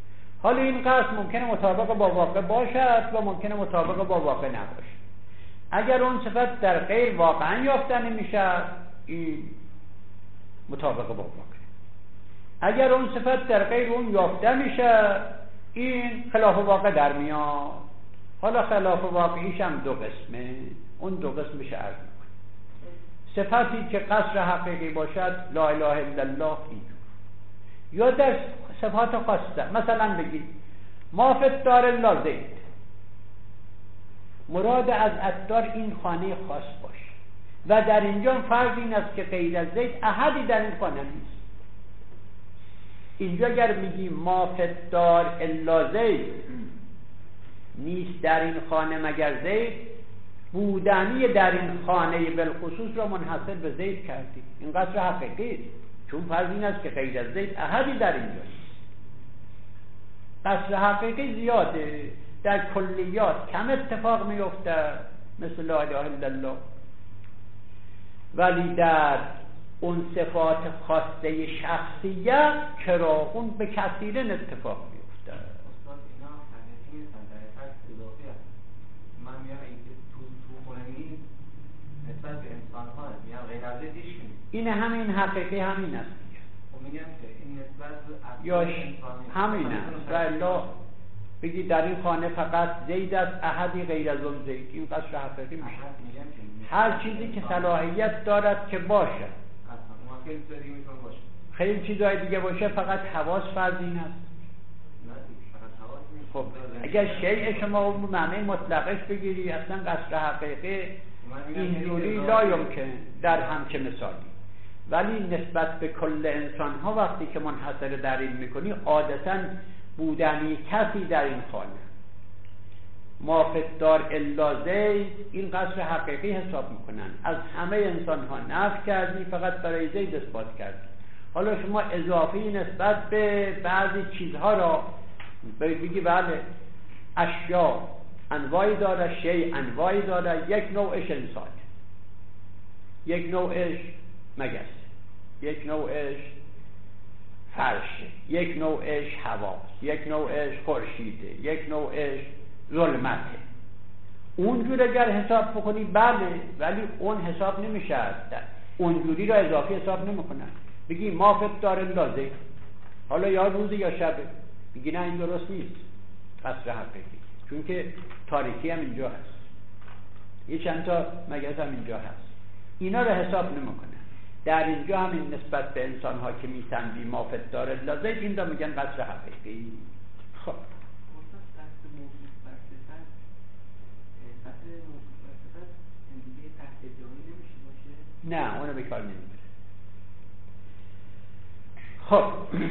حالا این قصر ممکنه مطابق با واقع باشد و ممکنه مطابق با واقع نباشد. اگر اون صفت در غیر واقعا یافتنی میشه این مطابق با واقع. اگر اون صفت در غیر اون یافته میشه این خلاف واقع در میاد. حالا خلاف واقعیش هم دو قسمه، اون دو قسمش عرض میکنه. صفتی که قصر حقیقی باشد لا اله الا الله اینجور، یا در صفات خاصه، مثلا بگید ما فی الدار الا زید، مراد از الدار این خانه خاص باشه و در اینجا فرض این است که غیر از زید احدی در این خانه نیست. اینجا اگر میگیم ما فی الدار الا زید، نیست در این خانه مگر زید، بودنی در این خانه بالخصوص را منحصر به زید کردیم. این قصر حقیقی است، چون فرض این است که غیر از زید احدی در اینجا نیست. قصر حقیقی زیاده، در کلیات کم اتفاق میفته مثل لا اله الا الله، ولی در اون صفات خاصه شخصیه چرا اون به کثیرن اتفاق میفته. استاد اینا حقیقی نیستن، در حقیقت اضافی هست. من میگم اینکه تو تو خونه نیست نسبت به انسان ها میگم غیر از زید هیچ نیست. این همین حقیقی همین است دیگه. خب میگم که این نسبت به یا همین است. والا بگی در این خانه فقط زید است، احدی غیر از اون زید، این قصر حقیقی میشه. هر چیزی که صلاحیت دارد که باشه، خیلی چیزهای دیگه باشه، فقط حواس فرض این است. خب اگر شیء شما اون معنی مطلقش بگیری اصلا قصر حقیقی اینجوری لا یمکن در همچه مثالی، ولی نسبت به کل انسان ها وقتی که منحصر در این میکنی عادتا بودنی کسی در این خانه، ما فی الدار الا زید، این قصر حقیقی حساب میکنن. از همه انسان ها نفی کردی، فقط برای زید اثبات کردی. حالا شما اضافی نسبت به بعضی چیزها را بگی بله اشیا انواعی داره، شیء انواعی داره، یک نوعش انسان، یک نوعش مگس، یک نوعش فرشه، یک نوعش هواست، یک نوعش خورشیده، یک نوعش ظلمته. اونجور اگر حساب بکنی بله، ولی اون حساب نمیشه، اونجوری را اضافی حساب نمیکنن. بگی ما فی الدار الا زید، حالا یا روز یا شبه، بگی نه این درست نیست قصر حقیقی، چون که تاریکی هم اینجا هست، یه چند تا مگس هم اینجا هست، اینا را حساب نمیکنن. در اینجا همین نسبت به انسان ها که میتن بی ما فی الدار الا زید، این را میگن قصر حقیقی. خب نه اونو به کار نمیبره. خب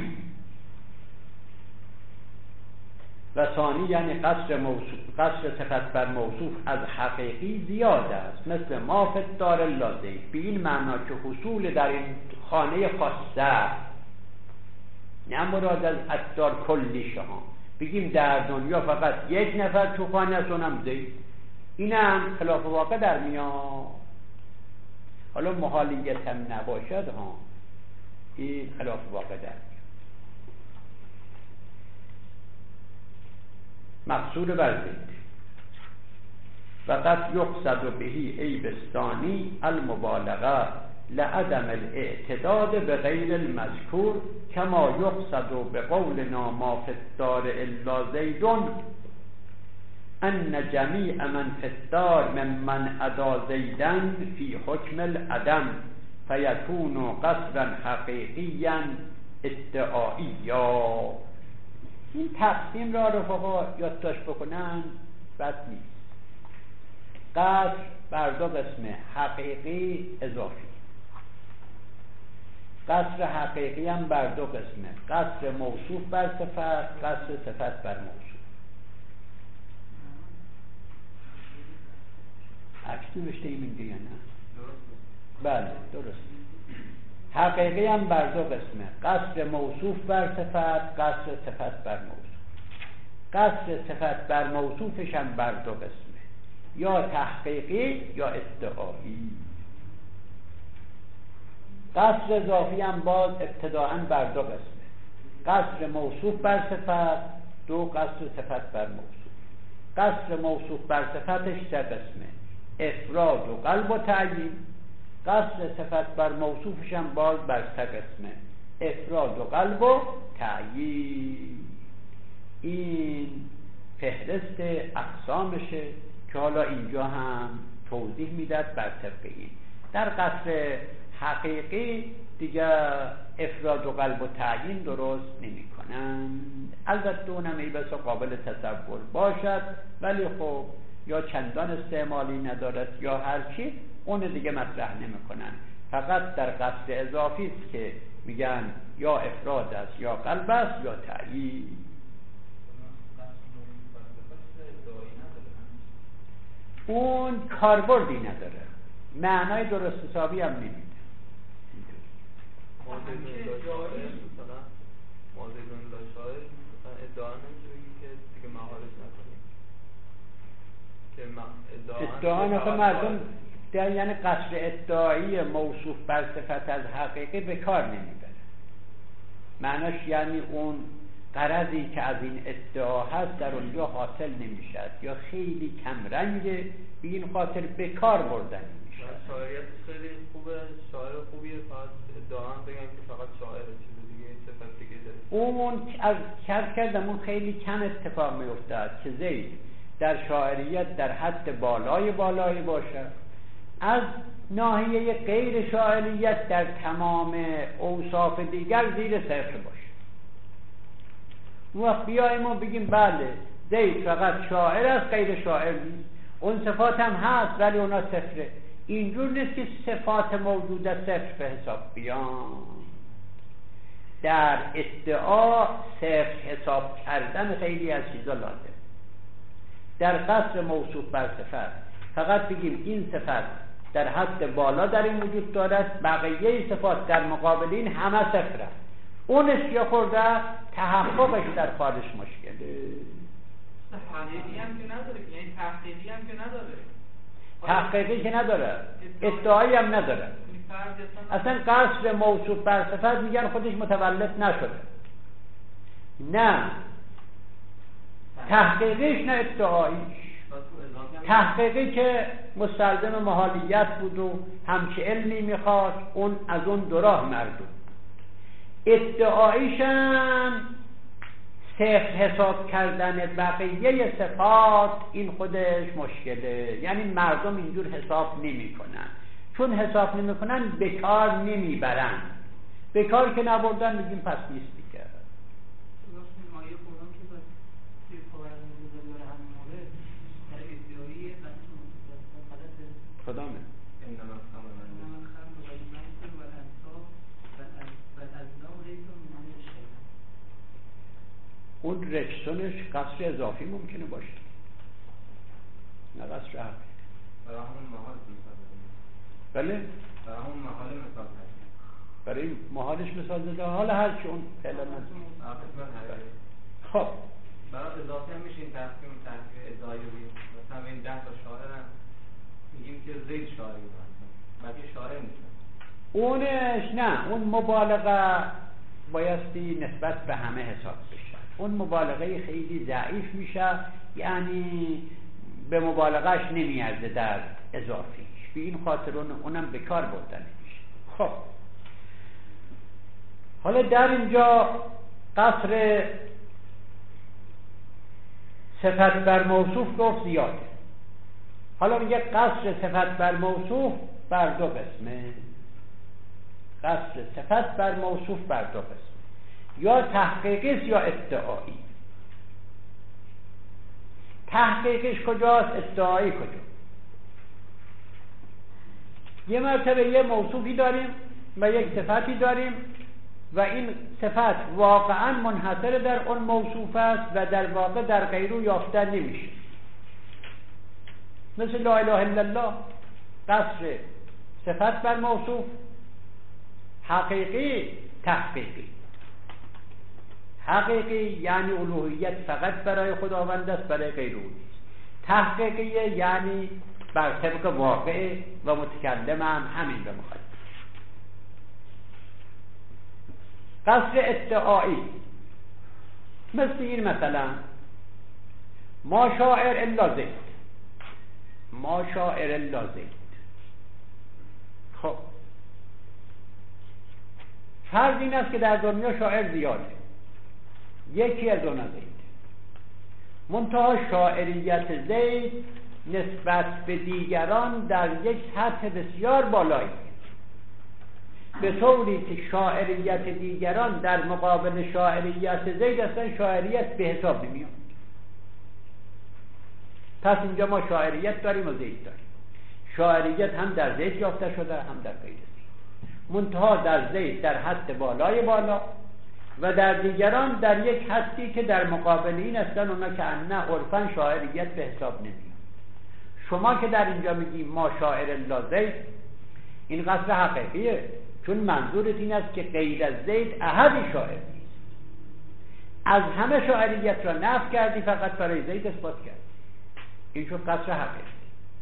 و ثانی یعنی قصر موصوف، قصر صفت بر موصوف از حقیقی زیاد است، مثل ما فی الدار الا زید، به این معنا که حصول در این خانه خاصه، نه مراد از الدار کلی شما بگیم در دنیا فقط یک نفر تو خانه است اونم زید، اینم خلاف واقع در میاد. حالا محالیت هم نباشد ها، این خلاف واقع در میاد. مقصود بر زید فقط یقصد بهی ای بستانی المبالغه لعدم الاعتداد به غیر المذکور کما یقصد به قولنا ما فی الدار الا زیدون ان جمیع من فی الدار ممن ادا زیدن فی حکم العدم فیکون قصرا حقیقیا ادعائیا. این تقسیم را رفقا یادداشت بکنن بد نیست. قصر بر دو قسم، حقیقی اضافی. قصر حقیقی هم بر دو قسمه، قصر موصوف بر صفت، قصر صفت بر موصوف. عکس نوشته ایم اینجا یا نه؟ بله درست. حقیقی هم بر دو قسمه، قصر موصوف بر صفت، قصر صفت بر موصوف. قصر صفت بر موصوفش هم بر دو قسمه، یا تحقیقی یا ادعایی. قصر اضافی هم باز ابتداءً بر دو قسمه، قصر موصوف بر صفت، دو قصر صفت بر موصوف. قصر موصوف بر صفتش سه قسمه، افراد و قلب و تعیین. قصر صفت بر موصوفش هم باز بر سه قسمه، افراد و قلب و تعیین. این فهرست اقسامشه که حالا اینجا هم توضیح میداد بر طبق این. در قصر حقیقی دیگر افراد و قلب و تعیین درست نمی کنن. البته اونم ای بسا قابل تصور باشد، ولی خب یا چندان استعمالی ندارد یا هرچی، اون دیگه مطرح نمی کنن. فقط در قصر اضافی است که میگن یا افراد است یا قلب است یا تعیین. اون کاربردی نداره، معنای درست حسابی هم نمیده. موازیدون لاشاید مثلا ادعا نمیشه بگی که دیگه مهارش نکنیم که ادعا نکنه مردم در یعنی قصر ادعایی موصوف بر صفت از حقیقی به کار نمیبره. معناش یعنی اون غرضی که از این ادعا هست در اونجا حاصل نمیشد یا خیلی کمرنگه، به این خاطر به کار بردن نمیشد. شاعریت خیلی خوبه، شاعر خوبیه، فقط ادعا هم بگن که فقط شاعره، چیز دیگه صفت دیگه داره. اون از کرد کردم اون خیلی کم اتفاق می افتاد که زید در شاعریت در حد بالای بالای باشد، از ناحیه غیر شاعریت در تمام اوصاف دیگر زیر صفر باشه. اون وقت بیاییم و بگیم بله زید فقط شاعر است، غیر شاعر نیست. اون صفات هم هست ولی اونا صفره. اینجور نیست که صفات موجوده صفر به حساب بیان. در ادعا صفر حساب کردن خیلی از چیزا لازم. در قصر موصوف بر صفت فقط بگیم این صفت در حد بالا در این وجود دارد، بقیه صفات در مقابل این همه صفر است. اونش یا خورده تحققش در خارج مشکله. تحقیقی هم که نداره، یعنی تحقیقی هم که نداره، تحقیقی که نداره، ادعایی هم نداره. اصلا قصر موصوف بر صفت میگن خودش متولد نشده، نه تحقیقیش نه ادعاییش. تحقیقی که مستلزم محالیت بود و همچه علمی میخواد، اون از اون دو راه مردود. ادعاییشم صفر حساب کردن بقیه صفات، این خودش مشکله. یعنی مردم اینجور حساب نمی کنن، چون حساب نمی کنن بکار نمی برن. بکار که نبردن بگیم پس نیست دیگه. خدامه اون رجسونش قصر اضافی ممکنه باشه، نه قصر حقیقی. برای همون محال مثال زده. بله؟ برای همون محال مثال زده. برای محالش مثال زده. حالا هرچی اون فعلا من خب برای اضافی هم میشه این تقسیم تقسیم ادعایی بگیم. مثلا این ده تا شاعر هم میگیم که زید شاعری هستن، بقیه شاعر نیستن. اونش نه، اون مبالغه بایستی نسبت به همه حساب بشه. اون مبالغه خیلی ضعیف میشه، یعنی به مبالغهش نمیارزه در اضافیش، به این خاطر اونم به کار بردن میشه. خب حالا در اینجا قصر صفت بر موصوف گفت زیاده. حالا میگه قصر صفت بر موصوف بر دو قسمه. قصر صفت بر موصوف بر دو قسمه، یا تحقیقیست یا ادعایی. تحقیقش کجاست؟ ادعایی کجا؟ یه مرتبه یه موصوفی داریم و یک صفتی داریم و این صفت واقعا منحصر در اون موصوف است و در واقع در غیرو یافتن نمیشه. مثل لا اله الا الله، قصر صفت بر موصوف، حقیقی تحقیقی. حقیقی یعنی الوهیت فقط برای خداوند است، برای غیر او نیست. تحقیقی یعنی بر طبق واقع و متکلم هم همین به مخاطب. قصر ادعایی مثل این مثلا ما شاعر الا زید، ما شاعر الا زید. خب فرض این است که در دنیا شاعر زیاده، یکی از اون زید، منتها شاعریت زید نسبت به دیگران در یک سطح بسیار بالایی، به طوری که شاعریت دیگران در مقابل شاعریت زید اصلا شاعریت به حساب نمیاد. پس اینجا ما شاعریت داریم و زید داریم. شاعریت هم در زید یافته شده هم در غیر زید، منتها در زید در حد بالای بالا و در دیگران در یک حدی که در مقابل این هستن اونا که نه عرفاً شاعریت به حساب نمیاد. شما که در اینجا میگیم ما شاعر الا زید، این قصد حقیقیه، چون منظورت این است که غیر از زید احدی شاعر نیست. از همه شاعریت را نفی کردی، فقط برای زید اثبات کردی. این شد قصد حقیقی.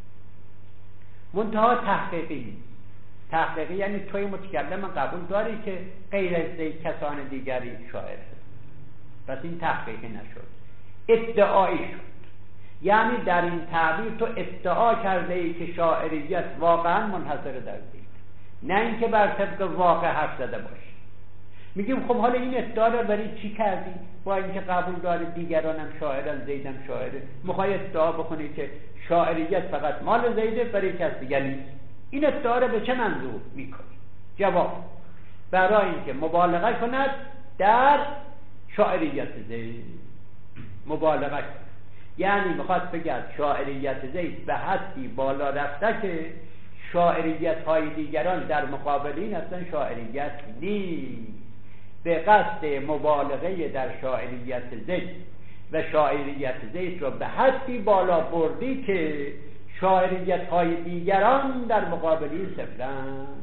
منتها تحقیقی نیست. تحقیقی یعنی توی متکلم قبول داری که غیر از زید کسان دیگری شاعر هست، پس این تحقیقی نشد، ادعایی شد. یعنی در این تعبیر تو ادعا کرده ای که شاعریت واقعا منحصر در زید، نه اینکه بر طبق واقع حرف زده باشی. میگیم خب حالا این ادعا رو برای چی کردی؟ با اینکه قبول داری دیگران هم شاعرن، زیدم شاعره، میخوای ادعا بکنی که شاعریت فقط مال زیده برای کس دیگر نیست. این ادعا رو به چه منظور میکنی؟ جواب: برای اینکه مبالغه کند در شاعریت زید. مبالغه کند یعنی میخواد بگه شاعریت زید به حدی بالا رفته که شاعریت های دیگران در مقابل این اصلا شاعریت نیست. به قصد مبالغه در شاعریت زید و شاعریت زید را به حدی بالا بردی که شاعریت های دیگران در مقابل این صفرند.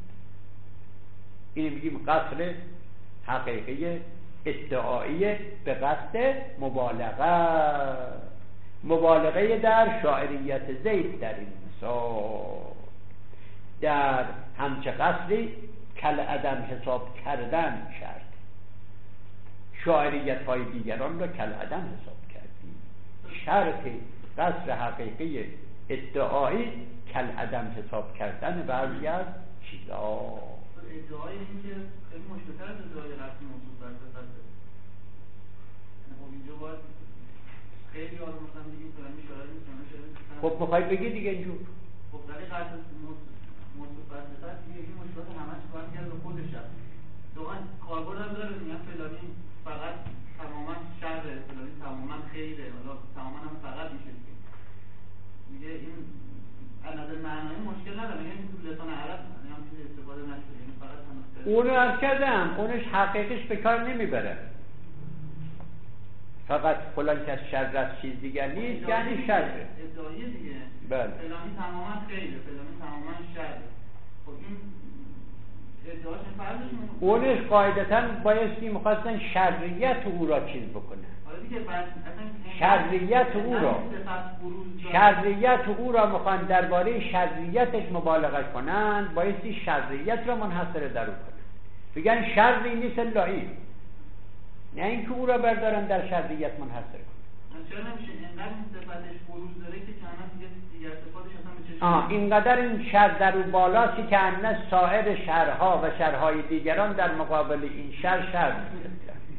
این میگیم قصر حقیقی ادعایی به قصد مبالغه. مبالغه در شاعریت زید در این مثال در همچه قصری کل عدم حساب کردن شرط. شاعریت های دیگران را کل عدم حساب کردی. شرط قصر حقیقی ادعایی کل عدم حساب کردن بعضی از چیزا. ادعای این که خیلی مشکل‌تر از ادعای رفت موضوع بر صفته. خب اینجا باید خیلی آدم مثلا بگیم فلانی شاعر نیست، فلانی شاعر نیست. خب میخوای بگی دیگه اینجور. خب برای قصد موضوع بر صفت دیگه این مشکلات همش باید کرد به خودش هست. واقعا کاربرد هم داره، میگن فلانی فقط تماما شره، فلانی تماما خیره، حالا تماما هم فقط میشه میگه این از نظر معنایی مشکل نداره، میگه این تو لسان عرب هم چیزی استفاده نشده، یعنی فقط هم اونو عرض کردم، اونش حقیقیش به کار نمیبره. فقط فلان کس شر از چیز دیگر نیست، یعنی شره. ادعایی دیگه. بله. فلانی تماما خیره، فلانی تماما شره. خب این ادعاش فرضش میکنه. اونش قاعدتاً بایستی میخواستن شریعت او را چیز بکنه. شریعت او را شریعت او را میخوان درباره شریعتش مبالغه کنند، بایستی شریعت را منحصر در او کنند، بگن شرعی نیست الا این، نه اینکه او را بردارن در شریعت منحصر کنند. چرا نمیشه اینقدر صفتش بروز داره که کاملا دیگه دیگر صفاتش اصلا به چشم آه اینقدر این شر در او بالاست که انه سایر شرها و شرهای دیگران در مقابل این شر شر نیست.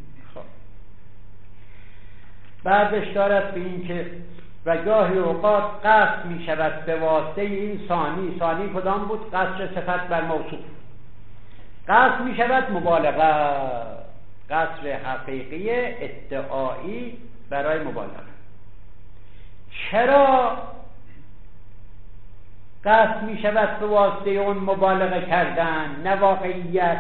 بعدش دارد به این که و گاهی اوقات قصد می شود به واسطه این ثانی. ثانی کدام بود؟ قصد صفت بر موصوف. قصد می شود مبالغه، قصد حقیقی ادعایی برای مبالغه. چرا قصد می شود به واسطه اون مبالغه کردن نه واقعیت؟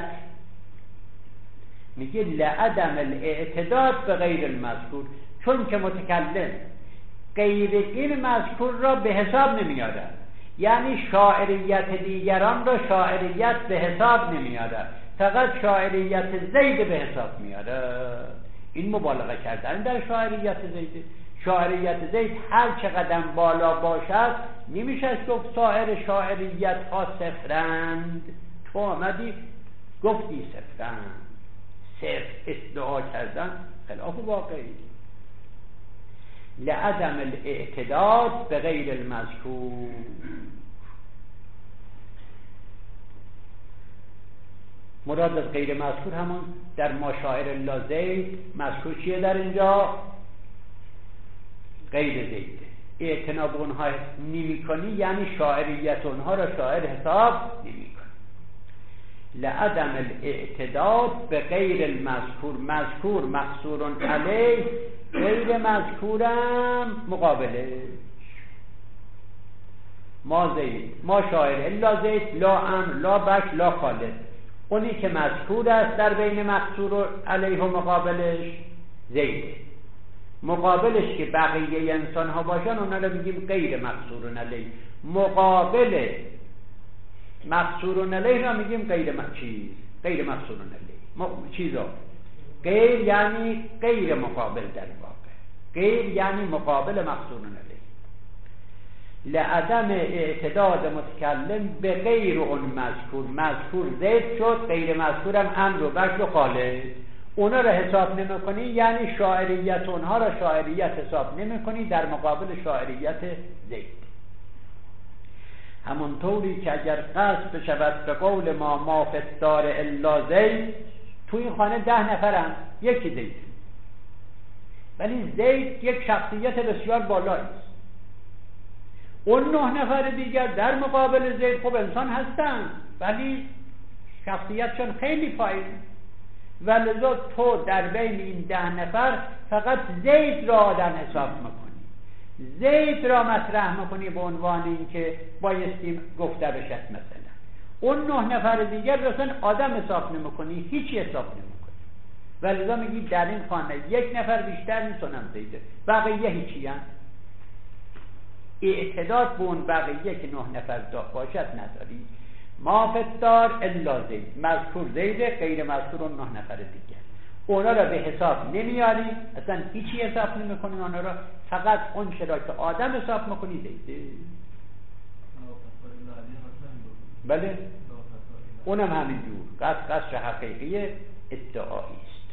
میگه لعدم الاعتداد به غیر المذکور، چون که متکلم غیر این مذکور را به حساب نمیاره، یعنی شاعریت دیگران را شاعریت به حساب نمیاره، فقط شاعریت زید به حساب میاره. این مبالغه کردن در شاعریت زید. شاعریت زید هر چقدر بالا باشد نمیشه گفت سایر شاعریت ها صفرند. تو آمدی گفتی صفرند، صفر ادعا کردن خلاف واقعی. لعدم الاعتداد به غیر المذکور. مراد از غیر مذکور همون در ما شاعر الا زید، مذکور چیه در اینجا؟ غیر زیده. اعتناب اونها نمی کنی یعنی شاعریت اونها را شاعر حساب نمی کنی. لعدم الاعتداد به غیر المذکور، مذکور مقصور علیه، غیر مذکورم مقابله. ما زید، ما شاعر الا زید، لا امر، لا بش، لا خالد. اونی که مذکور است در بین مقصور علیه و مقابلش زیده. مقابلش که بقیه انسان ها باشن اونا رو میگیم غیر مقصور علیه. مقابل مقصور علیه رو میگیم غیر چیز، غیر مقصور علیه. م... چیزا غیر یعنی غیر مقابل، در واقع غیر یعنی مقابل مقصور علیه. لعدم اعتداد متکلم به غیر اون مذکور، مذکور زید شد، غیر مذکورم امر و بشر و خالد. اونا را حساب نمی کنی یعنی شاعریت اونها را شاعریت حساب نمی کنی در مقابل شاعریت زید. همونطوری که اگر قصد بشود به قول ما ما فی الدار الا زید، تو این خانه ده نفرن، یکی زید، ولی زید یک شخصیت بسیار بالایی است. اون نه نفر دیگر در مقابل زید خب انسان هستن ولی شخصیتشون خیلی پایین، ولذا تو در بین این ده نفر فقط زید را آدم حساب میکنی، زید را مطرح میکنی به عنوان این که بایستی گفته بشد. مثلا اون نه نفر دیگر رسن آدم حساب نمیکنی، هیچی حساب نمیکنی، ولذا میگی در این خانه یک نفر بیشتر نیست اونم زیده، بقیه هیچی هم. اعتداد به اون بقیه که نه نفر باشد نداری. ما فی الدار الا زید، مذکور زیده، غیر مذکور اون نه نفر دیگر، اونا را به حساب نمیاری، اصلا هیچی حساب نمی کنی اونا را، فقط اون چرا که آدم حساب میکنی زیده. بله اونم همین جور قصد قصد حقیقی ادعایی است.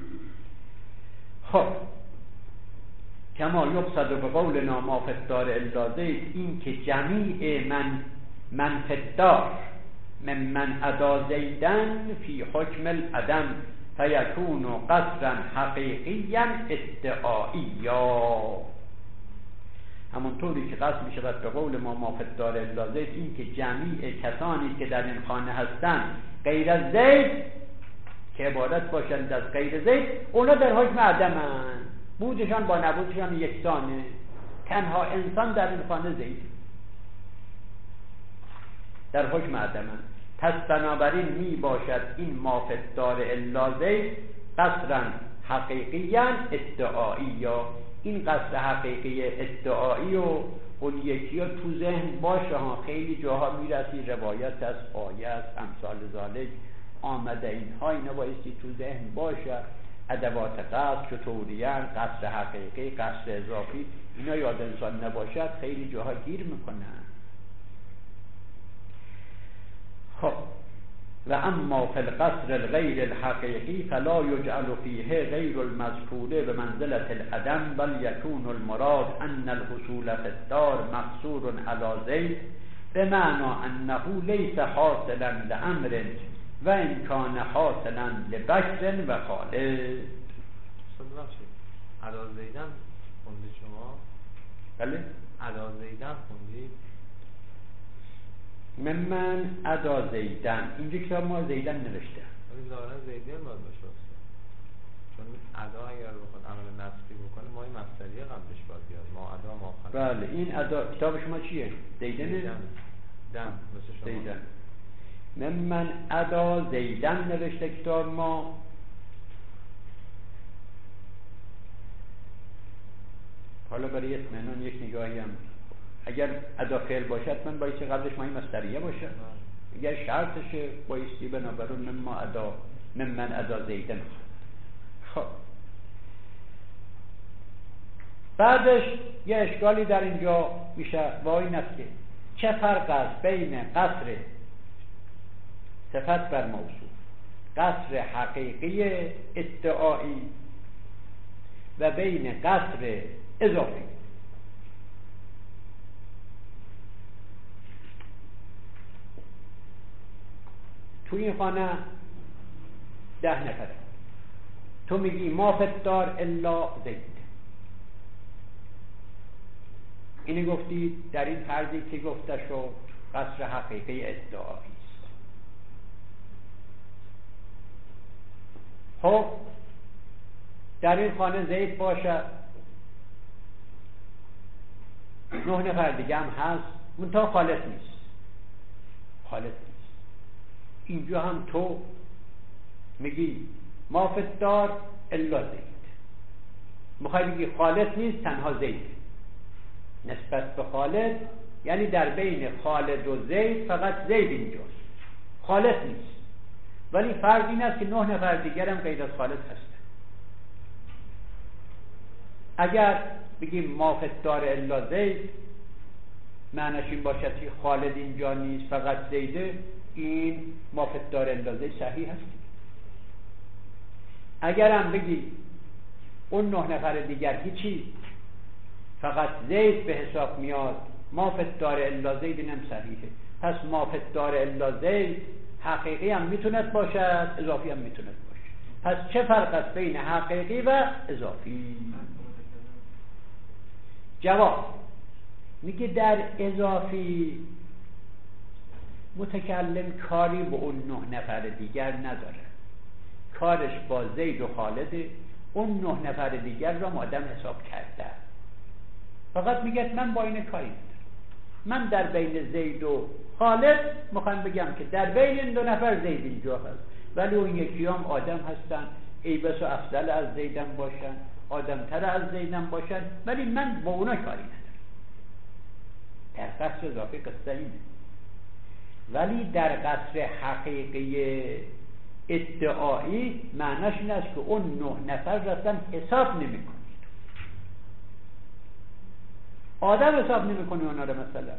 خب کما یقصد به قولنا ما فی الدار الا زید، این که جمیع من من فی الدار من من ادا زیدن فی حکم العدم فیکون قصرا حقیقیا ادعائیا. همونطوری که قصد می شود به قول ما ما فی الدار الا زید، این که جمیع کسانی که در این خانه هستند غیر از زید که عبارت باشند از غیر زید، اونا در حکم عدمند، بودشان با نبودشان یکسانه، تنها انسان در این خانه زید، در حکم عدمند. پس بنابراین می باشد این ما فی الدار الا زید قصرا حقیقیا ادعایی. این قصر حقیقی ادعایی و اون یکی ها تو ذهن باشه ها. خیلی جاها میرسی روایت از آیه از امثال ذالک آمده، اینها اینا بایستی تو ذهن باشه. ادوات قصر چطوریان، قصر حقیقی، قصر اضافی، اینا یاد انسان نباشد خیلی جاها گیر میکنن. خب و اما فی القصر الغیر الحقیقی فلا یجعل فیه غیر المذکوره به منزلة العدم، بل یکون المراد ان الحصول فی الدار مقصور علی زید بمعنى انه لیس حاصلا لامر و ان کان حاصلا لبشر و خالد. ادا زیدن خوندید شما؟ بله ادا زیدن خوندید؟ من من ادا زیدن، اینجا کتاب ما زیدن نوشته ولی ظاهرا زیدن باید باشه، چون ادا اگر بخواد عمل نفسی بکنه ما این مصدریه قبلش باید بیاد، ما ادا ما خلق. بله این ادا کتاب شما چیه؟ زیدن دم مثل شما زیدن. من من ادا زیدن نوشته کتاب ما. حالا برای اطمینان یک نگاهی هم اگر ادا فعل باشد من بایستی قبلش ما این مصدریه باشه، اگر شرطشه بایستی بنابراین من ما ادا من من ادا زیدن. خب بعدش یه اشکالی در اینجا میشه و این است که چه فرق است بین قصر صفت بر موصوف، قصر حقیقی ادعایی و بین قصر اضافی. تو این خانه ده نفره، تو میگی ما فتار الا زید. اینی گفتی در این فرضی که گفته شد قصر حقیقی ادعایی است. خب در این خانه زید باشه، نه نفر دیگه هم هست، منتها خالص نیست، خالص نیست. اینجا هم تو میگی ما فتار الا زید، میخوای بگی خالص نیست تنها زید. نسبت به خالد یعنی در بین خالد و زید فقط زید اینجاست، خالد نیست. ولی فرض این است که نه نفر دیگر هم غیر از خالد هستن. اگر بگیم ما فتار الا زید معنیش این باشد که خالد اینجا نیست فقط زیده، این ما فتار الا زید صحیح هست. اگر هم بگی اون نه نفر دیگر هیچی فقط زید به حساب میاد، ما فتار الا زید اینم صحیحه. پس ما فتار الا زید حقیقی هم میتوند باشد، اضافی هم میتوند باشد. پس چه فرق است بین حقیقی و اضافی؟ جواب میگه در اضافی متکلم کاری به اون نه نفر دیگر نداره، کارش با زید و خالده. اون نه نفر دیگر را آدم حساب کرده، فقط میگه من با این کاری ندارم. من در بین زید و خالد میخوام بگم که در بین این دو نفر زید اینجا هست، ولی اون یکی هم آدم هستن، ای بس و افضل از زیدم باشن، آدم تر از زیدم باشن، ولی من با اونا کاری ندارم. در قصر اضافی قصه اینه. ولی در قصر حقیقی ادعایی معنیش این است که اون نه نفر رفتن حساب نمی کنید، آدم حساب نمی کنی اونا رو. مثلا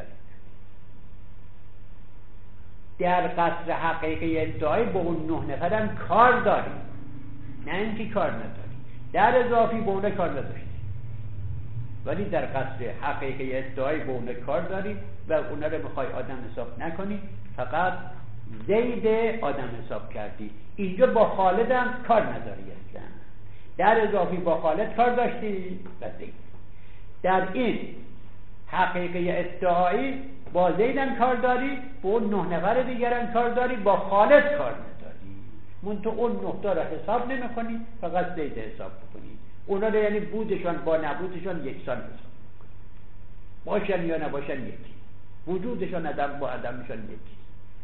در قصر حقیقی ادعایی با اون نه نفر هم کار داری، نه اینکه کار نداری. در اضافی با اون کار نداشتی، ولی در قصر حقیقی ادعایی با اون کار داری و اونا رو میخوای آدم حساب نکنی، فقط زید آدم حساب کردی. اینجا با خالد هم کار نداری اصلا. در اضافی با خالد کار داشتی و زید. در این حقیقی ادعایی با زید هم کار داری، با اون نه نفر دیگر هم کار داری، با خالد کار نداری. من تو اون نقطه را حساب نمی کنی، فقط زید حساب بکنی. اونا رو یعنی بودشان با نبودشان یکسان حساب کنی، باشن یا نباشن یکی، وجودشان عدم با عدمشان یکی.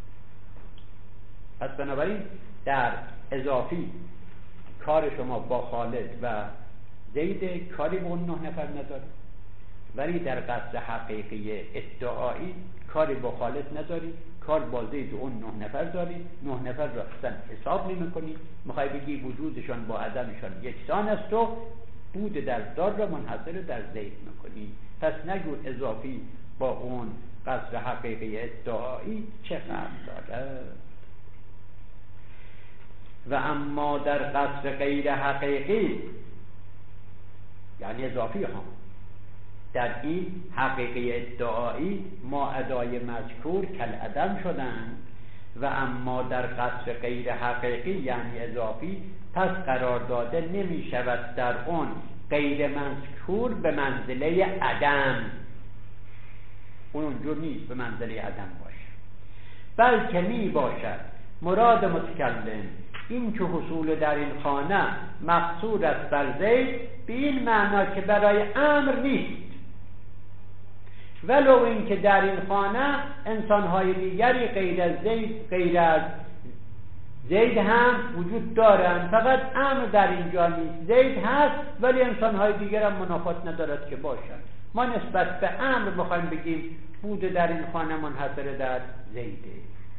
پس بنابراین در اضافی کار شما با خالد و زید، کاری به اون نه نفر نداره. ولی در قصد حقیقی ادعایی کاری با خالد نداری، کار با زید و اون نه نفر داری. نه نفر را اصلا حساب نمی کنی، میخوای بگی وجودشان با عدمشان یکسان است و بود در دار را منحصر در زید میکنی. پس نگو اضافی با اون قصد حقیقی ادعایی چه فرق داره. و اما در قصر غیر حقیقی یعنی اضافی ها، در این حقیقی ادعایی ما ادای مذکور کل عدم شدند. و اما در قصر غیر حقیقی یعنی اضافی پس قرار داده نمی شود در اون غیر مذکور به منزله عدم، اون اونجور نیست به منزله عدم باشه، بلکه می باشد مراد متکلم این که حصول در این خانه مقصود است بر زید به این معنا که برای امر نیست، ولو این که در این خانه انسانهای دیگری غیر از زید غیر از زید هم وجود دارند، فقط امر در اینجا نیست. زید هست ولی انسانهای دیگر هم منافات ندارد که باشند. ما نسبت به امر بخوایم بگیم بود در این خانه منحصر در زیده،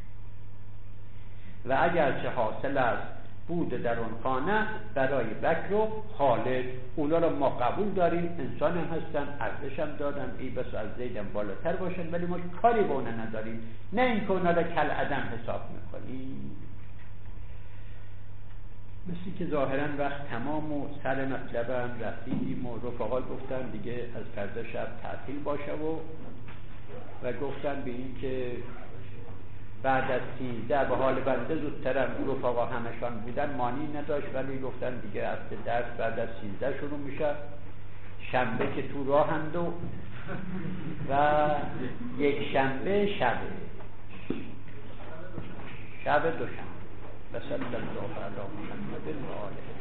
و اگر چه حاصل است بود در اون خانه برای بکر و خالد، اونا رو ما قبول داریم، انسان هم هستن، ارزش هم دارن، ای بس از زیدم بالاتر باشن، ولی ما کاری با اونا نداریم، نه این که اونا رو کل عدم حساب میکنیم. مثل که ظاهرا وقت تمام و سر مطلبم رسیدیم و رفقا گفتن دیگه از فردا شب تعطیل باشه و و گفتن به این که بعد از سیزده به حال بنده زودترم رفقا همشان بودن مانی نداشت، ولی گفتن دیگه هفته درس بعد از سیزده شروع میشه، شنبه که تو راه هند و و یک شنبه شب شب دو شنبه بسال الله علی محمد و آله.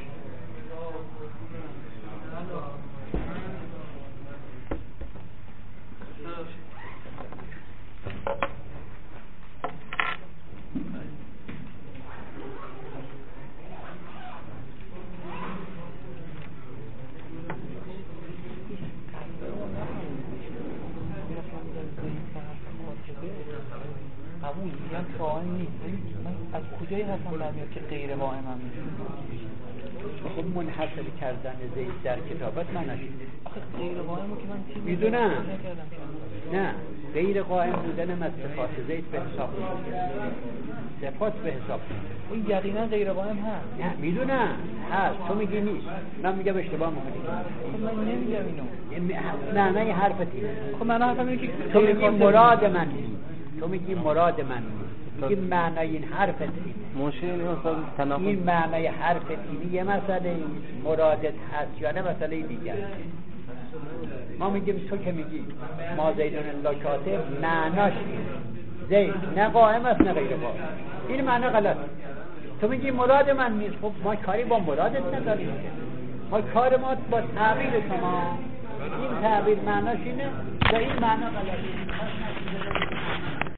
قبول میگم که قائم نیست. من از کجایی هستم برمیاد که غیر قائم هم نیست؟ خب منحصر کردن زید در کتابت من نشید. آخه غیر قائمو که من چی میدونم؟ نه، غیر قائم بودنم از صفات زید به حساب میاد. صفات به حساب میاد. این یقینا غیر قائم هست. نه میدونم هست، تو میگی نیست، من میگم اشتباه میکنی. خب من نمیگم اینو. معنی حرفتی. خب معنی حرفم اینه که تو میگی مراد من نیست. تو میگی مراد من نیست. این معنی این حرفت اینه. مشکل مثلا تناقض. این معنی حرفت اینه یه مسئله، مرادت هست یا نه مسئله دیگه. ما میگیم تو که میگی ما زیدون الا کاتب معناش زید نه قائم است نه غیر قائم، این معنی غلط. تو میگی مراد من نیست، خب ما کاری با مرادت نداریم، ما کار ما با تعبیر شما. این تعبیر معناش اینه و این معنی غلطه.